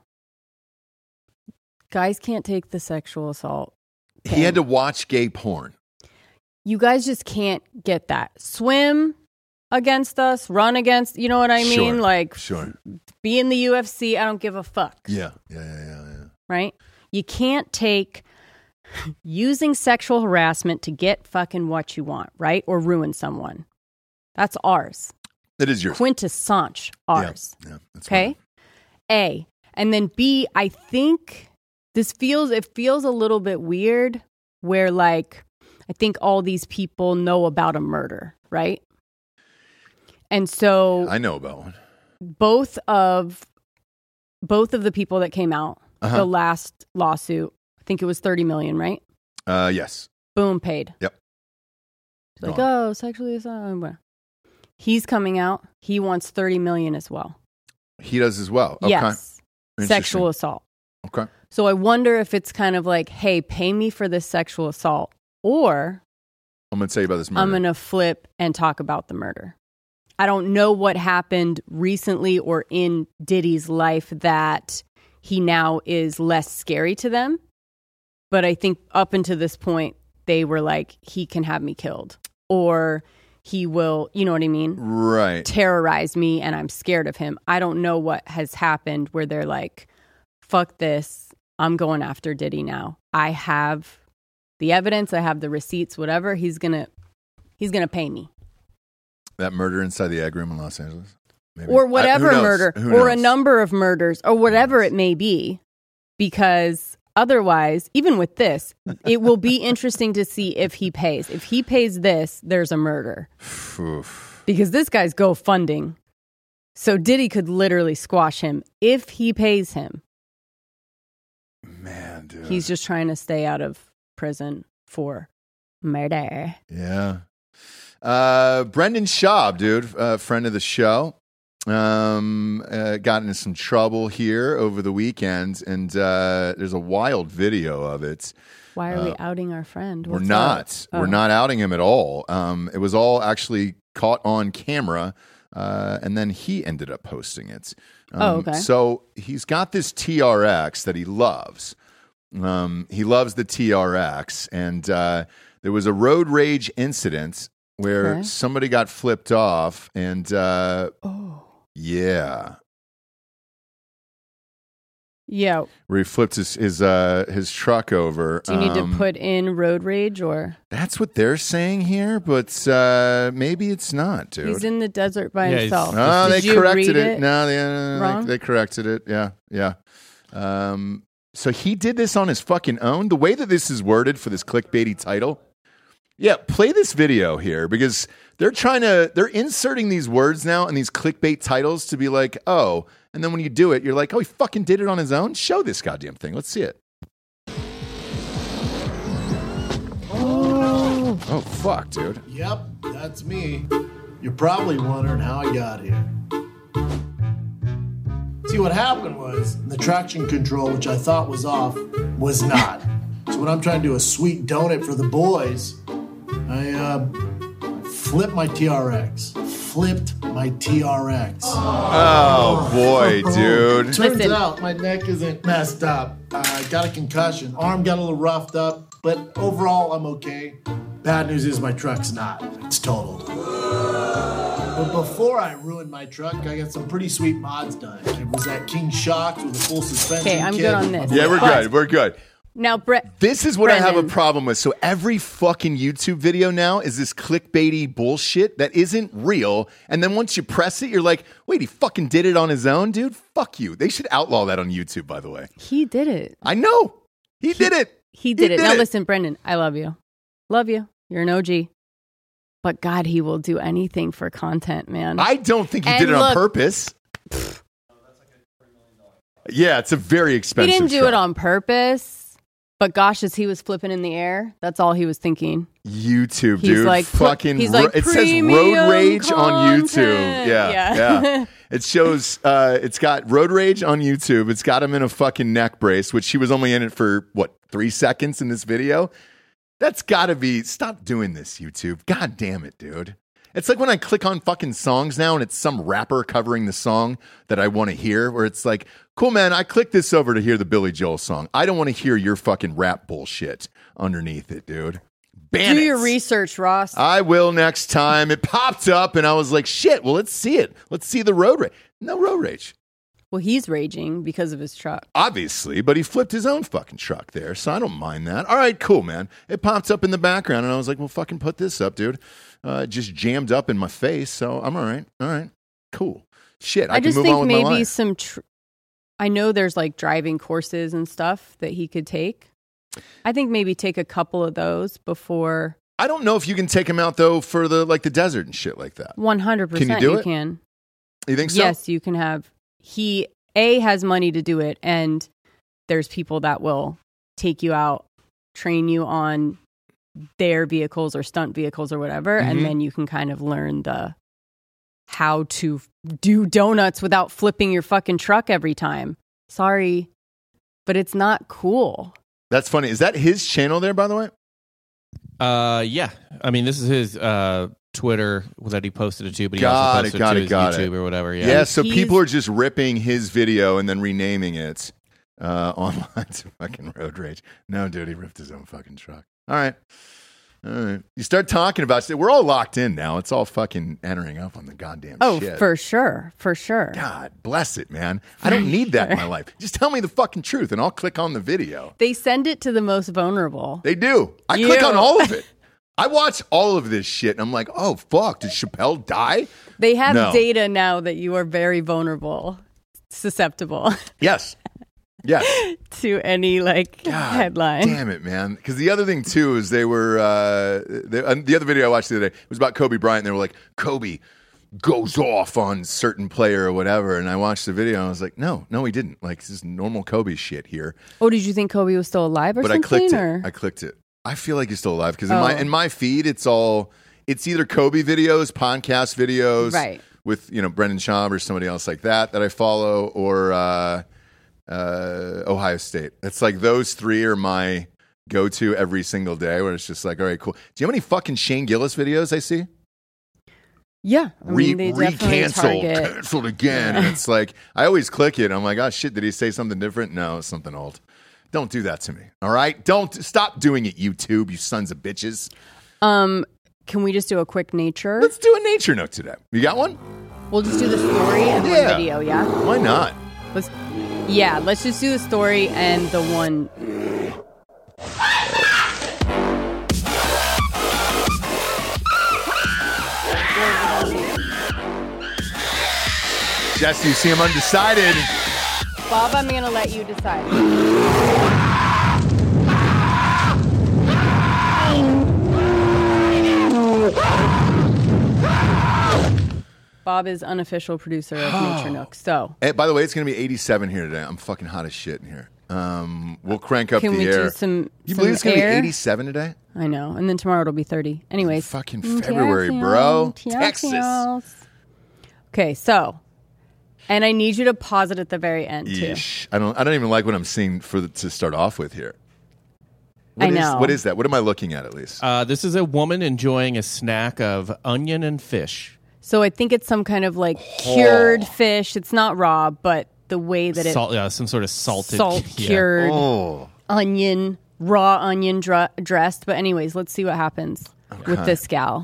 Guys can't take the sexual assault. He thing. had to watch gay porn. You guys just can't get that. Swim against us, run against, you know what I mean? Sure. Like Sure. be in the U F C, I don't give a fuck. Yeah. Yeah. Yeah. Yeah. yeah. Right? You can't take using sexual harassment to get fucking what you want, right? Or ruin someone. That's ours. It is yours. Quintessence ours. Yeah. That's Okay? A. And then B, I think this feels, it feels a little bit weird where like, I think all these people know about a murder, right? And so I know about one. both of both of the people that came out, Uh-huh. the last lawsuit, I think it was thirty million, right? Uh, yes. Boom, paid. Yep. It's like, Gone. oh, sexually assault. He's coming out. He wants thirty million as well. He does as well. Okay. Yes. Interesting. Sexual assault. Okay. So I wonder if it's kind of like, hey, pay me for this sexual assault, or I'm going to tell you about this murder. I'm going to flip and talk about the murder. I don't know what happened recently or in Diddy's life that he now is less scary to them. But I think up until this point, they were like, he can have me killed, or he will, you know what I mean? Right. Terrorize me and I'm scared of him. I don't know what has happened where they're like, fuck this. I'm going after Diddy now. I have the evidence. I have the receipts, whatever. He's going to, he's going to pay me. That murder inside the egg room in Los Angeles? Maybe. Or I- whatever who knows? murder, Who or a knows? number of murders, or whatever it may be, because otherwise, even with this, it will be interesting to see if he pays. If he pays this, there's a murder. Oof. Because this guy's GoFunding. So Diddy could literally squash him if he pays him. Man, dude. He's just trying to stay out of prison for murder. Yeah. Uh, Brendan Schaub, dude, uh, friend of the show, um, uh, got into some trouble here over the weekend, and uh, there's a wild video of it. Why are we Uh, outing our friend? We're What's not. up? We're Oh. not outing him at all. Um, it was all actually caught on camera, uh, and then he ended up posting it. Um, Oh, okay. So he's got this T R X that he loves. Um, he loves the T R X, and uh, there was a road rage incident where Okay. somebody got flipped off, and uh, Oh. yeah, Yeah. where he flipped his his uh, his truck over. Do you need Um, to put in road rage, or That's what they're saying here, but uh, maybe it's not, dude. he's in the desert by Yeah, he's- himself? Oh, Did they you corrected read it. it? No, they, uh, wrong? they they corrected it. Yeah, yeah. Um, so he did this on his fucking own. The way that this is worded for this clickbaity title. Yeah, play this video here because they're trying to, they're inserting these words now and these clickbait titles to be like, oh, and then when you do it, you're like, oh, he fucking did it on his own? Show this goddamn thing. Let's see it. Oh. Oh, fuck, dude. Yep, that's me. You're probably wondering how I got here. See, what happened was the traction control, which I thought was off, was not. So when I'm trying to do a sweet donut for the boys, I uh, flipped my T R X. Flipped my T R X. Oh, boy, dude. Turns Listen. out my neck isn't messed up. I uh, got a concussion. Arm got a little roughed up, but overall I'm okay. Bad news is my truck's not. It's totaled. But before I ruined my truck, I got some pretty sweet mods done. It was that King Shocks with a full suspension Okay, I'm kit. good on this. Yeah, we're But- good. We're good. Now, Brett. This is what I have a Brendan. problem with. So every fucking YouTube video now is this clickbaity bullshit that isn't real. And then once you press it, you're like, wait, he fucking did it on his own, dude? Fuck you. They should outlaw that on YouTube, by the way. He did it. I know. He, did it. He did He it. did Now it. listen, Brendan, I love you. Love you. You're an O G. But God, he will do anything for content, man. I don't think he And did it on look- purpose. Yeah, it's a very he expensive didn't do truck. it on purpose. But gosh, as he was flipping in the air, that's all he was thinking. YouTube, He's dude. like, fucking he's ro- like, it says premium road rage on YouTube. content. Yeah, Yeah. yeah. It shows uh it's got road rage on YouTube. It's got him in a fucking neck brace, which he was only in it for what, three seconds in this video. That's gotta be stop doing this, YouTube. God damn it, dude. It's like when I click on fucking songs now and it's some rapper covering the song that I want to hear, where it's like, cool, man, I clicked this over to hear the Billy Joel song. I don't want to hear your fucking rap bullshit underneath it, dude. Ban Do it. your research, Ross. I will next time. It popped up and I was like, shit, well, let's see it. Let's see the road rage. No road rage. Well, he's raging because of his truck. Obviously, but he flipped his own fucking truck there, so I don't mind that. All right, cool, man. It popped up in the background, and I was like, well, fucking put this up, dude. Uh, it just jammed up in my face, so I'm all right. All right, cool. Shit, I, I, can just move think on with my maybe life. some. Tr- I know there's like driving courses and stuff that he could take. I think maybe take a couple of those before. I don't know if you can take him out, though, for the like the desert and shit like that. one hundred percent Can you do you it? can. You think so? Yes, you can have. He A has money to do it, and there's people that will take you out, train you on their vehicles or stunt vehicles or whatever, Mhm. and then you can kind of learn the how to do donuts without flipping your fucking truck every time. Sorry, but it's not cool. That's funny. Is that his channel there, by the way? Uh, yeah. I mean, this is his uh Twitter that he posted it to, but he Got also it, posted got it it, to his got YouTube it. or whatever. Yeah, Yeah. so He's- people are just ripping his video and then renaming it uh, online to fucking road rage. No, dude, he ripped his own fucking truck. All right. All right. You start talking about shit. We're all locked in now. It's all fucking entering up on the goddamn Oh, shit. for sure, for sure. God bless it, man. I don't need that in my life. Just tell me the fucking truth and I'll click on the video. They send it to the most vulnerable. They do. I You. click on all of it. I watch all of this shit and I'm like, oh, fuck. Did Chappelle die? They have No. data now that you are very vulnerable, susceptible Yes. Yes. to any like God headline. Damn it, man. Because the other thing, too, is they were, uh, they, uh, the other video I watched the other day was about Kobe Bryant. They were like, Kobe goes off on certain player or whatever. And I watched the video and I was like, no, no, he didn't. Like, this is normal Kobe shit here. Oh, did you think Kobe was still alive or But I something? clicked or? it. I clicked it. I feel like he's still alive because in my Oh. in my feed, it's all, it's either Kobe videos, podcast videos Right. with, you know, Brendan Schaub or somebody else like that that I follow, or uh, uh, Ohio State. It's like those three are my go-to every single day where it's just like, all right, cool. Do you have any fucking Shane Gillis videos I see? Yeah, I Re- mean, they definitely re-canceled, target. canceled again. And it's like, I always click it. I'm like, oh, shit, did he say something different? No, it's something old. Don't do that to me, all right? Don't stop doing it, YouTube, you sons of bitches. Um, can we just do a quick nature? Let's do a nature note today. You got one? We'll just do the story and Yeah. one video. Yeah, Why not? let's. Yeah, let's just do the story and the one. Jesse, you see him undecided. Bob, I'm gonna let you decide. Bob is unofficial producer of Nature Nook. So Hey, by the way, it's going to be eighty-seven here today. I'm fucking hot as shit in here. Um, we'll crank up can the we air. do some? you some believe it's going to be air? eighty-seven today? I know, and then tomorrow it'll be thirty. Anyways, Fucking Mm, February, bro. Texas. Texas. Okay, so, and I need you to pause it at the very end too. Yeesh. I don't. I don't even like what I'm seeing for the, to start off with here. What I is- know. what is that? What am I looking at? At least. Uh, this is a woman enjoying a snack of onion and fish. So I think it's some kind of like cured fish. It's not raw, but the way that it Salt, yeah, some sort of salted salt yeah. cured oh, onion, raw onion dr- dressed. But anyways, let's see what happens with Okay. this gal.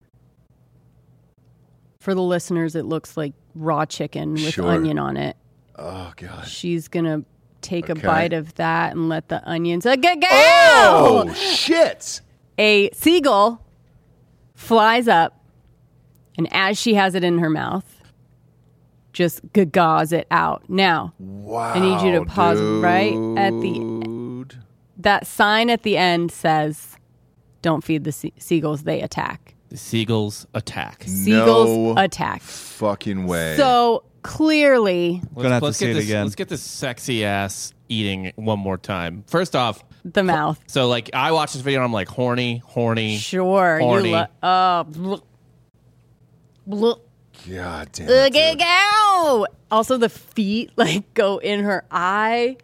For the listeners, it looks like raw chicken with Sure. onion on it. oh God. She's gonna take Okay. a bite of that and let the onions. Uh, g- go! Oh shit! A seagull flies up, and as she has it in her mouth, just gagaws it out. Now, Wow. I need you to pause right at the dude. that sign at the end says, "Don't feed the se- seagulls; they attack." The seagulls attack. Seagulls No attack. fucking way. So clearly, We're gonna have to let's see get it this, again. Let's get this sexy ass eating one more time. First off, the mouth. so like I watched this video and I'm like horny, horny. Sure, Horny. you. Lo- uh, bleh. Bleh. God damn it, Okay, dude. go. Also, the feet like go in her eye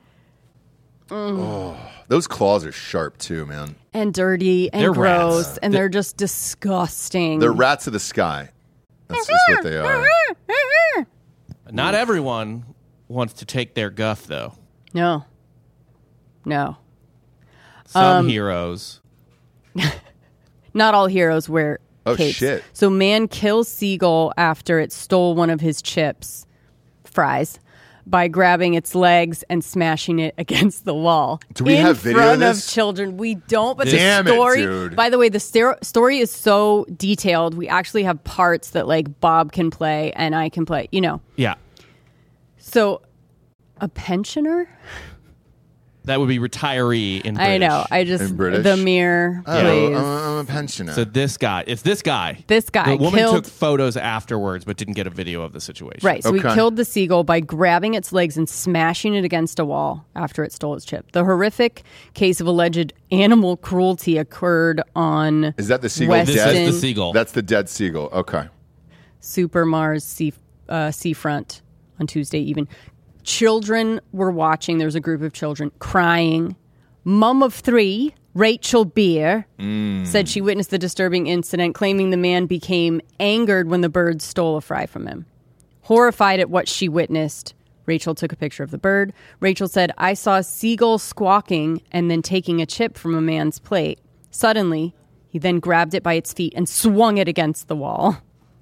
Those claws are sharp too, man. and dirty and They're gross, rats. and they're just disgusting. They're rats of the sky. That's just what they are. Not everyone wants to take their guff though. No, no, Some Um, heroes. not all heroes wear Oh, capes. shit. So, man kills seagull after it stole one of his chips, fries, by grabbing its legs and smashing it against the wall. Do we in have video of front this? of children? We don't. But Damn it, the story, dude. by the way, the ster- story is so detailed. We actually have parts that like Bob can play and I can play. You know, Yeah. so a pensioner. That would be retiree in British. I know. I just In British? the mirror. Oh, please. I'm, I'm a pensioner. So this guy, it's this guy. This guy The woman killed- took photos afterwards, but didn't get a video of the situation. Right, so Okay. he killed the seagull by grabbing its legs and smashing it against a wall after it stole its chip. The horrific case of alleged animal cruelty occurred on Is that the seagull Weston This dead? is the seagull. That's the dead seagull. Okay. Super Mars sea, uh, seafront on Tuesday even. Children were watching. There was a group of children crying. Mum of three, Rachel Beer, said she witnessed the disturbing incident, claiming the man became angered when the bird stole a fry from him. Horrified at what she witnessed, Rachel took a picture of the bird. Rachel said, I saw a seagull squawking and then taking a chip from a man's plate. Suddenly, he then grabbed it by its feet and swung it against the wall.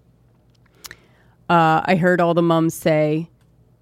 Uh, I heard all the mums say,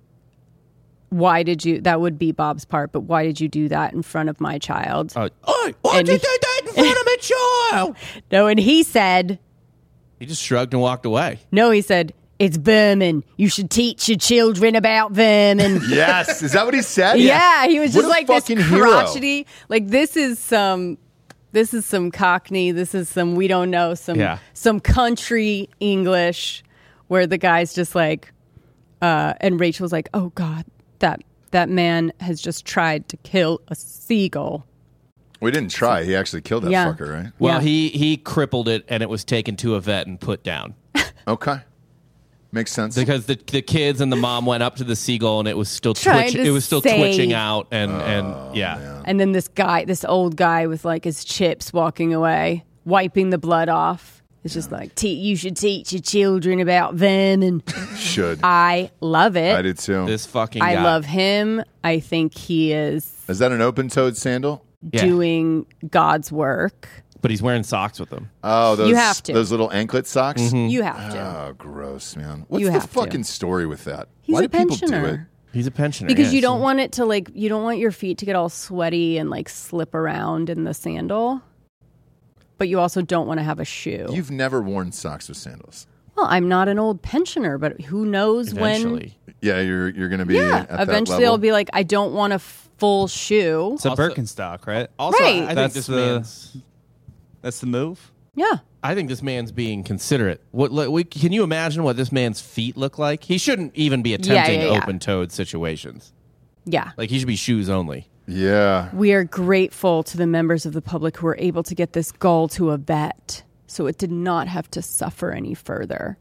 why did you, that would be Bob's part, but why did you do that in front of my child? Uh, oh, why And did he- you do that in front of my child? No, and he said, He just shrugged and walked away. no, he said, it's vermin. You should teach your children about vermin. Yes. Is that what he said? Yeah, he was What just a like this fucking hero. crotchety. Like this is some, this is some Cockney. This is some we don't know. Some Yeah. some country English, where the guy's just like, uh, and Rachel's like, oh God, that that man has just tried to kill a seagull. We didn't try. He actually killed that Yeah. fucker, right? Well, Yeah. he he crippled it, and it was taken to a vet and put down Okay. Makes sense. because the the kids and the mom went up to the seagull, and it was still Trying twitching. to It was still save. twitching out, and and Oh, yeah. And then this guy, this old guy with like his chips, walking away, wiping the blood off. It's just like, Te- you should teach your children about vermin. Should. I love it. I did too. This fucking I guy. love him. I think he is Is that an open-toed sandal? Yeah. doing God's work. but he's wearing socks with them. Oh, those, You have to. those little anklet socks? Mm-hmm. You have to. Oh, gross, man. What's You the have to. fucking story with that? He's Why a do people do it? pensioner. He's a pensioner Because yeah, you so- don't want it to like, you don't want your feet to get all sweaty and like slip around in the sandal. But you also don't want to have a shoe. You've never worn socks with sandals. well, I'm not an old pensioner, but who knows when. eventually. Yeah, you're you're going to be Yeah, at eventually that level. I'll be like, I don't want a full shoe. It's a Also- Birkenstock, right? Also, Right. I think That's this the- man's. That's the move. Yeah. I think this man's being considerate. What like, we, can you imagine what this man's feet look like? He shouldn't even be attempting yeah, yeah. open-toed situations. Yeah. Like he should be shoes only. Yeah. We are grateful to the members of the public who were able to get this gull to a vet so it did not have to suffer any further.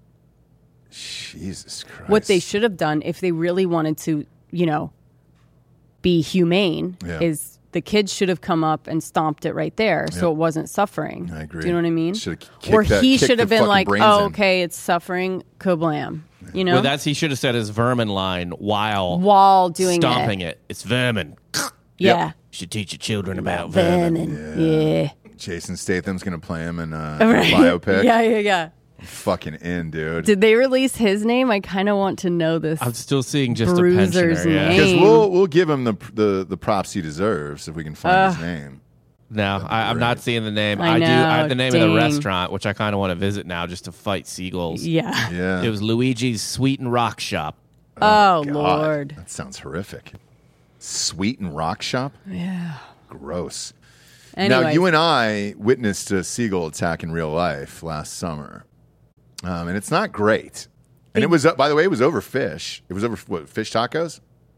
Jesus Christ. What they should have done if they really wanted to, you know, be humane Yeah. is the kids should have come up and stomped it right there, so it wasn't suffering. I agree. Do you know what I mean? Should've kicked or that- he kicked should have the been fucking like, brains "Oh, in. okay, it's suffering, kablam." You know, Well, that's he should have said his vermin line while while doing stomping it. it. It's vermin. Yeah, You should teach your children about vermin. vermin. Yeah, Jason Statham's gonna play him in a Right. biopic. yeah, yeah, yeah. Fucking in, dude. Did they release his name? I kind of want to know this. I'm still seeing just Bruiser's a pensioner. Yeah. name. Because we'll we'll give him the the the props he deserves if we can find his name. No, I, I'm not seeing the name. I I, do. I know, have the name of the dang. restaurant, which I kind of want to visit now, just to fight seagulls. Yeah. Yeah. It was Luigi's Sweet and Rock Shop. Oh, God, Lord. that sounds horrific. Sweet and Rock Shop. Yeah. Gross. Now Anyways. you and I witnessed a seagull attack in real life last summer, um, and it's not great. And it was, uh, by the way, it was over fish. It was over what, fish tacos.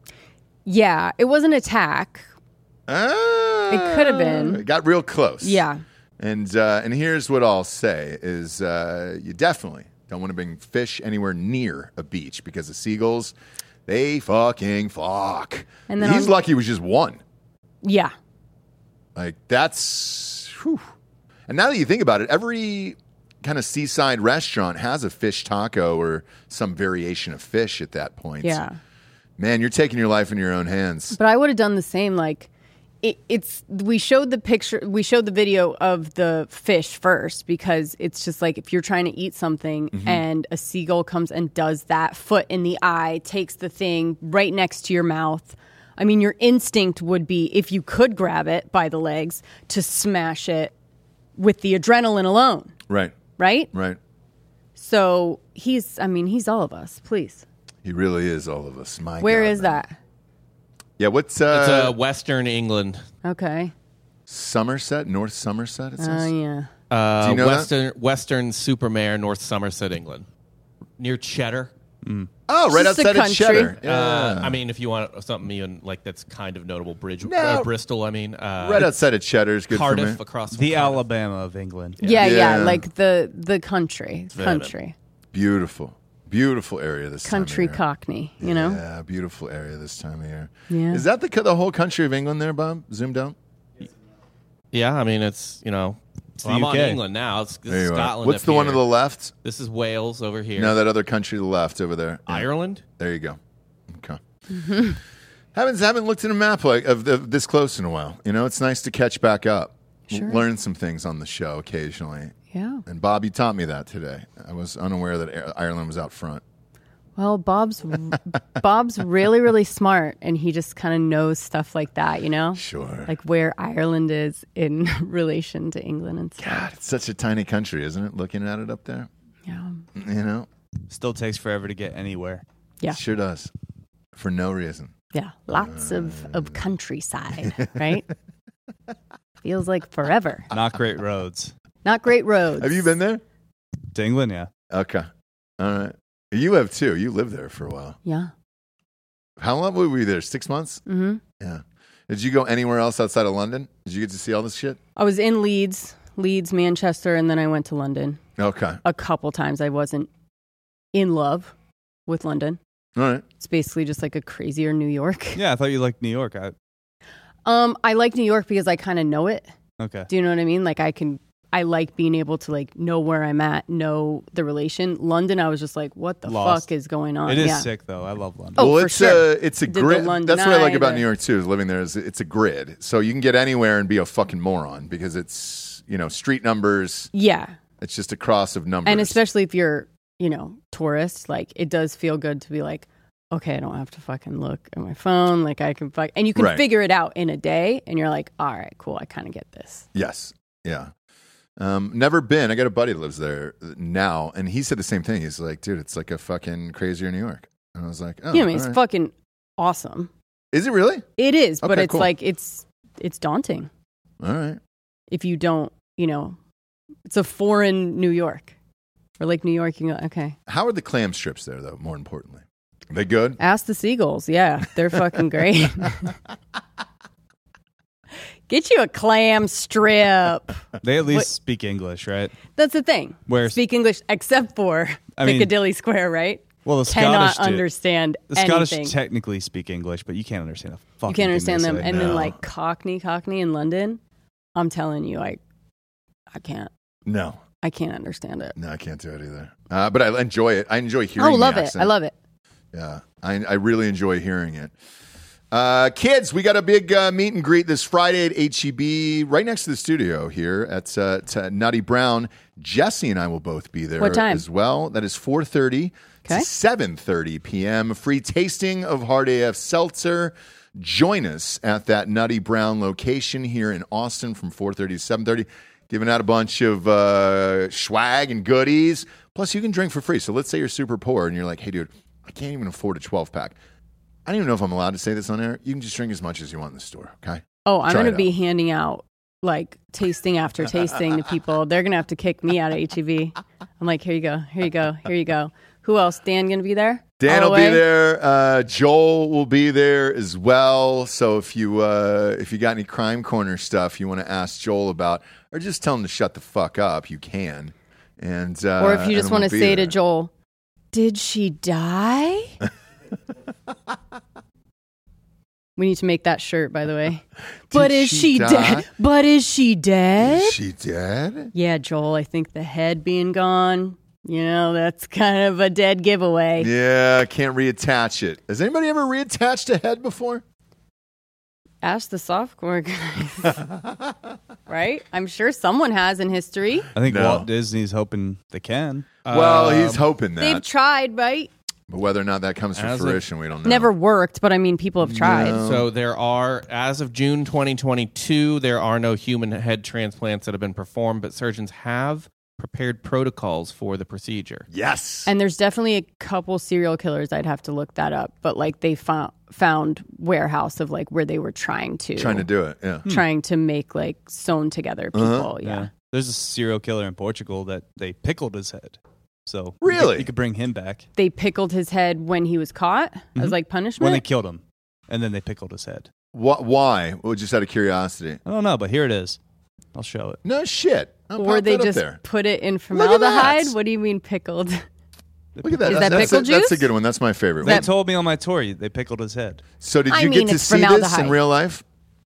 Yeah, it was an attack. Ah, It could have been. It got real close. Yeah. And uh, and here's what I'll say is uh, you definitely don't want to bring fish anywhere near a beach because the seagulls, they fucking fuck. And then he's on- lucky it was just one. Yeah. Like that's, whew. And now that you think about it, every kind of seaside restaurant has a fish taco or some variation of fish at that point. Yeah. Man, you're taking your life in your own hands. But I would have done the same. Like, it, it's we showed the picture, we showed the video of the fish first because it's just like if you're trying to eat something Mm-hmm. and a seagull comes and does that, foot in the eye, takes the thing right next to your mouth. I mean, your instinct would be, if you could grab it by the legs, to smash it with the adrenaline alone, Right, right? right. So he's, I mean, he's all of us. Please, He really is all of us. My where God, is man. that? Yeah, what's It's uh, uh, Western England. Okay. Somerset, North Somerset, it Oh says? yeah. Uh, Do you know that? Western Western Supermare, North Somerset, England, near Cheddar. Oh, right Just a outside of country. Cheddar. Uh, Yeah. I mean, if you want something even like that's kind of notable, Bridge, No. uh, Bristol. I mean, uh, right outside of Cheddar is good Cardiff for me. across from The Cardiff. Alabama of England. Yeah, yeah, Yeah. like the the country, very country, Beautiful, beautiful area this country time of year. Cockney. You know, Yeah, beautiful area this time of year. Yeah. Is that the the whole country of England there, Bob? Zoomed out? Yeah, I mean, it's you know, the well, I'm on U K. England now. It's, this There is you are. Scotland. What's up the one here. to the left? This is Wales over here. No, that other country to the left over there. Yeah. Ireland. There you go. Okay. haven't haven't looked at a map like of the, this close in a while. You know, it's nice to catch back up, Sure. learn some things on the show occasionally. yeah. And Bob, you taught me that today. I was unaware that Ireland was out front. Well, Bob's Bob's really really smart, and he just kind of knows stuff like that. You know, Sure. like where Ireland is in relation to England and stuff. God, it's such a tiny country, isn't it? Looking at it up there, Yeah, you know, Still takes forever to get anywhere. yeah, it sure does, for no reason. yeah. Lots of of countryside, right? Feels like forever. Not great roads. Not great roads. Have you been there? To England, yeah. Okay, all right. You have too. You lived there for a while. Yeah. How long were we there? Six months? Mm-hmm. Yeah. Did you go anywhere else outside of London? Did you get to see all this shit? I was in Leeds, Leeds, Manchester, and then I went to London Okay. a couple times. I wasn't in love with London. All right. It's basically just like a crazier New York. Yeah, I thought you liked New York. I, Um, I like New York because I kind of know it. okay. Do you know what I mean? Like I can, I like being able to like know where I'm at, know the relation. London, I was just like, what the Lost. fuck is going on? It is yeah. sick, though. I love London. Oh, well, for it's sure. a it's a Did the grid. London That's what I like Eye, about the- New York too. Is living there is it's a grid, so you can get anywhere and be a fucking moron because it's you know street numbers. Yeah. It's just a cross of numbers. And especially if you're, you know, tourist, like it does feel good to be like, okay, I don't have to fucking look at my phone. Like I can fuck, and you can Right. figure it out in a day. And you're like, all right, cool. I kind of get this. yes, yeah. Um, never been. I got a buddy that lives there now, and he said the same thing. He's like, dude, it's like a fucking crazier New York. And I was like, oh, you know, I mean, it's all right. fucking awesome. Is it really? It is, but Okay, it's cool. like it's it's daunting All right. if you don't, you know, it's a foreign New York. Or like New York, you go, okay. How are the clam strips there, though? More importantly, are they good? Ask the seagulls. Yeah, they're fucking great. Get you a clam strip. They at least What- speak English, right? That's the thing. Where- Speak English except for I mean- Piccadilly Square, right? Well, the cannot Scottish did. understand The Scottish anything. technically speak English, but you can't understand a fucking You can't understand thing them. they And say. then No. like Cockney, Cockney in London, I'm telling you, I, I can't, No, I can't understand it. no, I can't do it either. Uh, but I enjoy it. I enjoy hearing. Oh, love the it! accent. I love it. Yeah, I, I really enjoy hearing it. Uh, kids, we got a big uh, meet and greet this Friday at H E B, right next to the studio here at, uh, at Nutty Brown. Jesse and I will both be there What time? as well. That is four thirty Okay. to seven thirty p.m. Free tasting of Hard A F Seltzer. Join us at that Nutty Brown location here in Austin from four thirty to seven thirty. Giving out a bunch of uh, swag and goodies. Plus, you can drink for free. So let's say you're super poor and you're like, hey, dude, I can't even afford a twelve-pack. I don't even know if I'm allowed to say this on air. You can just drink as much as you want in the store, okay? Oh, I'm Try going it to be out. handing out like tasting after tasting to people. They're going to have to kick me out of H E B. I'm like, here you go, here you go, here you go. Who else? Dan going to be there? Dan All will the be way? there. Uh, Joel will be there as well. So if you uh, if you got any Crime Corner stuff you want to ask Joel about, or just tell him to shut the fuck up, you can. And uh, Or if you just want to say to Joel, did she die? We need to make that shirt, by the way. But is she she die? dead? But is she dead? Is she dead? Yeah, Joel, I think the head being gone, you know, that's kind of a dead giveaway. Yeah, I can't reattach it. Has anybody ever reattached a head before? Ask the softcore guys. Right? I'm sure someone has in history. I think No. Walt Disney's hoping they can. Well, Um, he's hoping They've that. tried, right? But whether or not that comes to As of- fruition, we don't know. Never worked, but I mean, people have tried. No. So there are, as of June twenty twenty-two, there are no human head transplants that have been performed, but surgeons have prepared protocols for the procedure. Yes. And there's definitely a couple serial killers. I'd have to look that up, but like they found found warehouse of like where they were trying to Trying to do it, yeah. trying to make like sewn together people. Uh-huh. Yeah. There's a serial killer in Portugal that they pickled his head. So you could- Really? you could bring him back They pickled his head when he was caught as Mhm. like punishment. when they killed him, and then they pickled his head. Wh- why? Well, just out of curiosity. I don't know, but here it is. I'll show it. No shit. I'll or pop they that up just there. put it in Look at formaldehyde. that. What do you mean pickled? Look at that. Is that's, that that's pickle a, That's a juice? good one. That's my favorite They one. that- told me on my tour they pickled his head. So did I you mean, get to it's see this in formaldehyde. real life?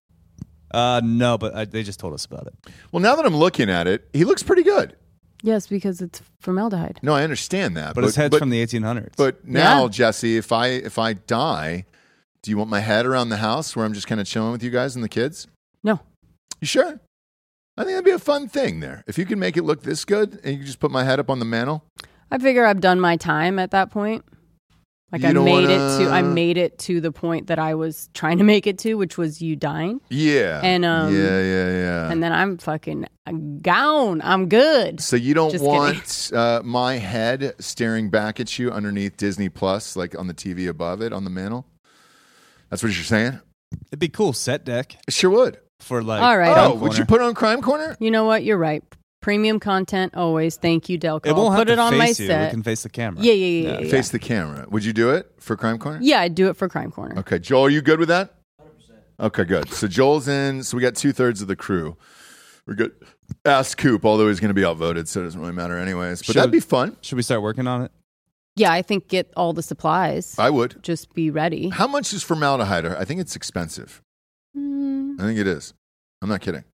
Uh, no, but I, they just told us about it. Well, now that I'm looking at it, he looks pretty good. Yes, because it's formaldehyde. No, I understand that. But, his head's from the eighteen hundreds. But now, Yeah. Jesse, if I if I die, do you want my head around the house where I'm just kind of chilling with you guys and the kids? No. You sure? I think that'd be a fun thing there. If you can make it look this good and you can just put my head up on the mantle. I figure I've done my time at that point. Like You I don't made wanna- it to I made it to the point that I was trying to make it to, which was you dying. Yeah. And, um, yeah, yeah, yeah. And then I'm fucking gone. I'm good. So you don't Just want uh, my head staring back at you underneath Disney Plus, like on the T V above it on the mantle? That's what you're saying? It'd be cool set deck It sure would. for like. All right. Oh, Crime would you Corner. put it on Crime Corner? You know what? You're right. Premium content always. Thank you, Delco. It won't I'll have put to it on face my you. set. We can face the camera. Yeah, yeah, yeah, yeah. yeah. Face the camera. Would you do it for Crime Corner? Yeah, I'd do it for Crime Corner. Okay, Joel, are you good with that? one hundred percent. Okay, good. So Joel's in. So we got two thirds of the crew. We're good. Ask Coop, although he's going to be outvoted, so it doesn't really matter anyways. But Should- that'd be fun. Should we start working on it? Yeah, I think get all the supplies. I would. Just be ready. How much is formaldehyde? I think it's expensive. Mm, I think it is. I'm not kidding.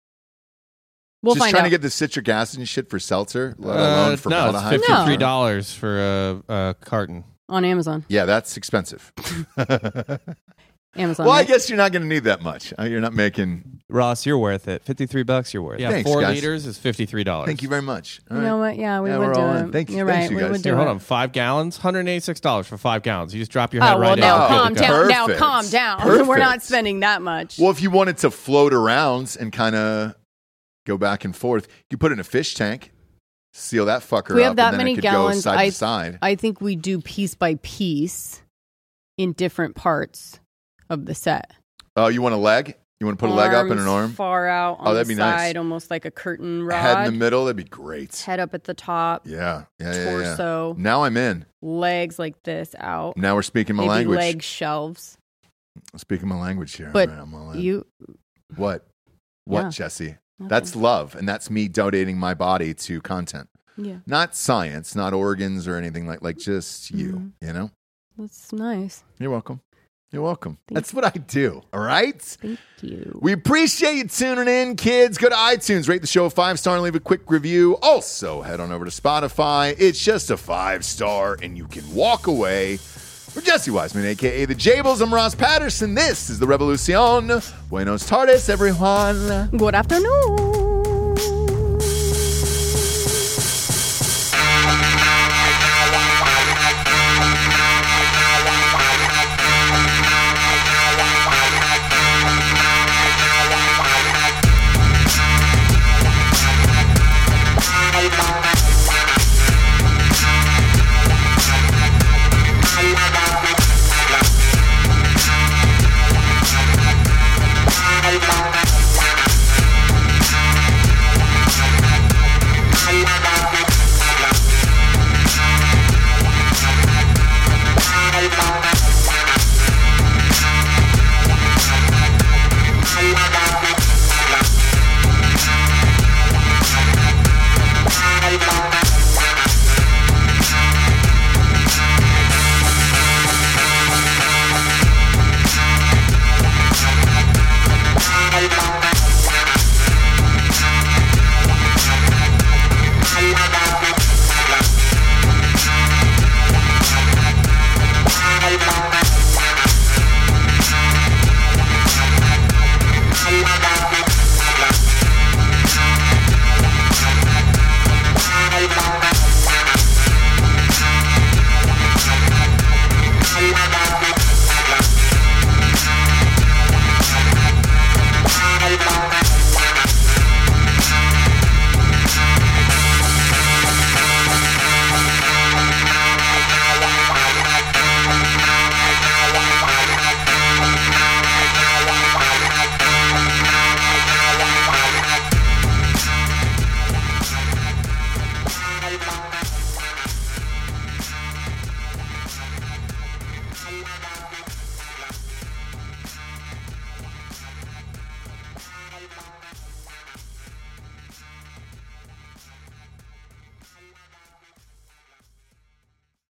we'll Just find trying out. to get the citric acid and shit for seltzer, let Uh, alone no, it's formaldehyde. fifty-three dollars for a, a carton. on Amazon. Yeah, that's expensive. Amazon. Well, I right? guess you're not going to need that much. Uh, You're not making. Ross, you're worth it. fifty-three bucks, you're worth Yeah, it. Thanks, four guys. liters is fifty-three dollars. Thank you very much. All You right. know what? Yeah, we Yeah, would we're do all it. in. Thank you- You're thanks, right. you we guys. would do Here, hold it. on. Five gallons, one hundred eighty-six dollars for five gallons. You just drop your head Oh right well, in. now Oh, calm good to down. go. Now Perfect. calm down. Perfect. We're not spending that much. Well, if you wanted to float around and kind of go back and forth, you put it in a fish tank, seal that fucker we up, have that and then many it could gallons. go side I to side. I think we do piece by piece in different parts of the set. Oh, you want a leg? You want to put a leg up and an Arms arm? far out on Oh, that'd the be nice. side, almost like a curtain rod. Head in the middle? That'd be great. Head up at the top. Yeah, yeah, yeah, yeah. Torso. Now I'm in. Legs like this out. Now we're speaking my Maybe language. leg shelves. Speaking my language here. But All right, I'm all in. You. What? What, Yeah. Jesse? Nothing. That's love, and that's me donating my body to content. Yeah. Not science, not organs or anything like like just you, Mm-hmm. you know? That's nice. You're welcome. You're welcome. Thank That's what I do, all right? Thank you. We appreciate you tuning in, kids. Go to iTunes, rate the show a five-star, and leave a quick review. Also, head on over to Spotify. It's just a five-star, and you can walk away. For Jesse Wiseman, a k a. The Jables, I'm Ross Patterson. This is The Revolucion. Buenos tardes, everyone. Good afternoon.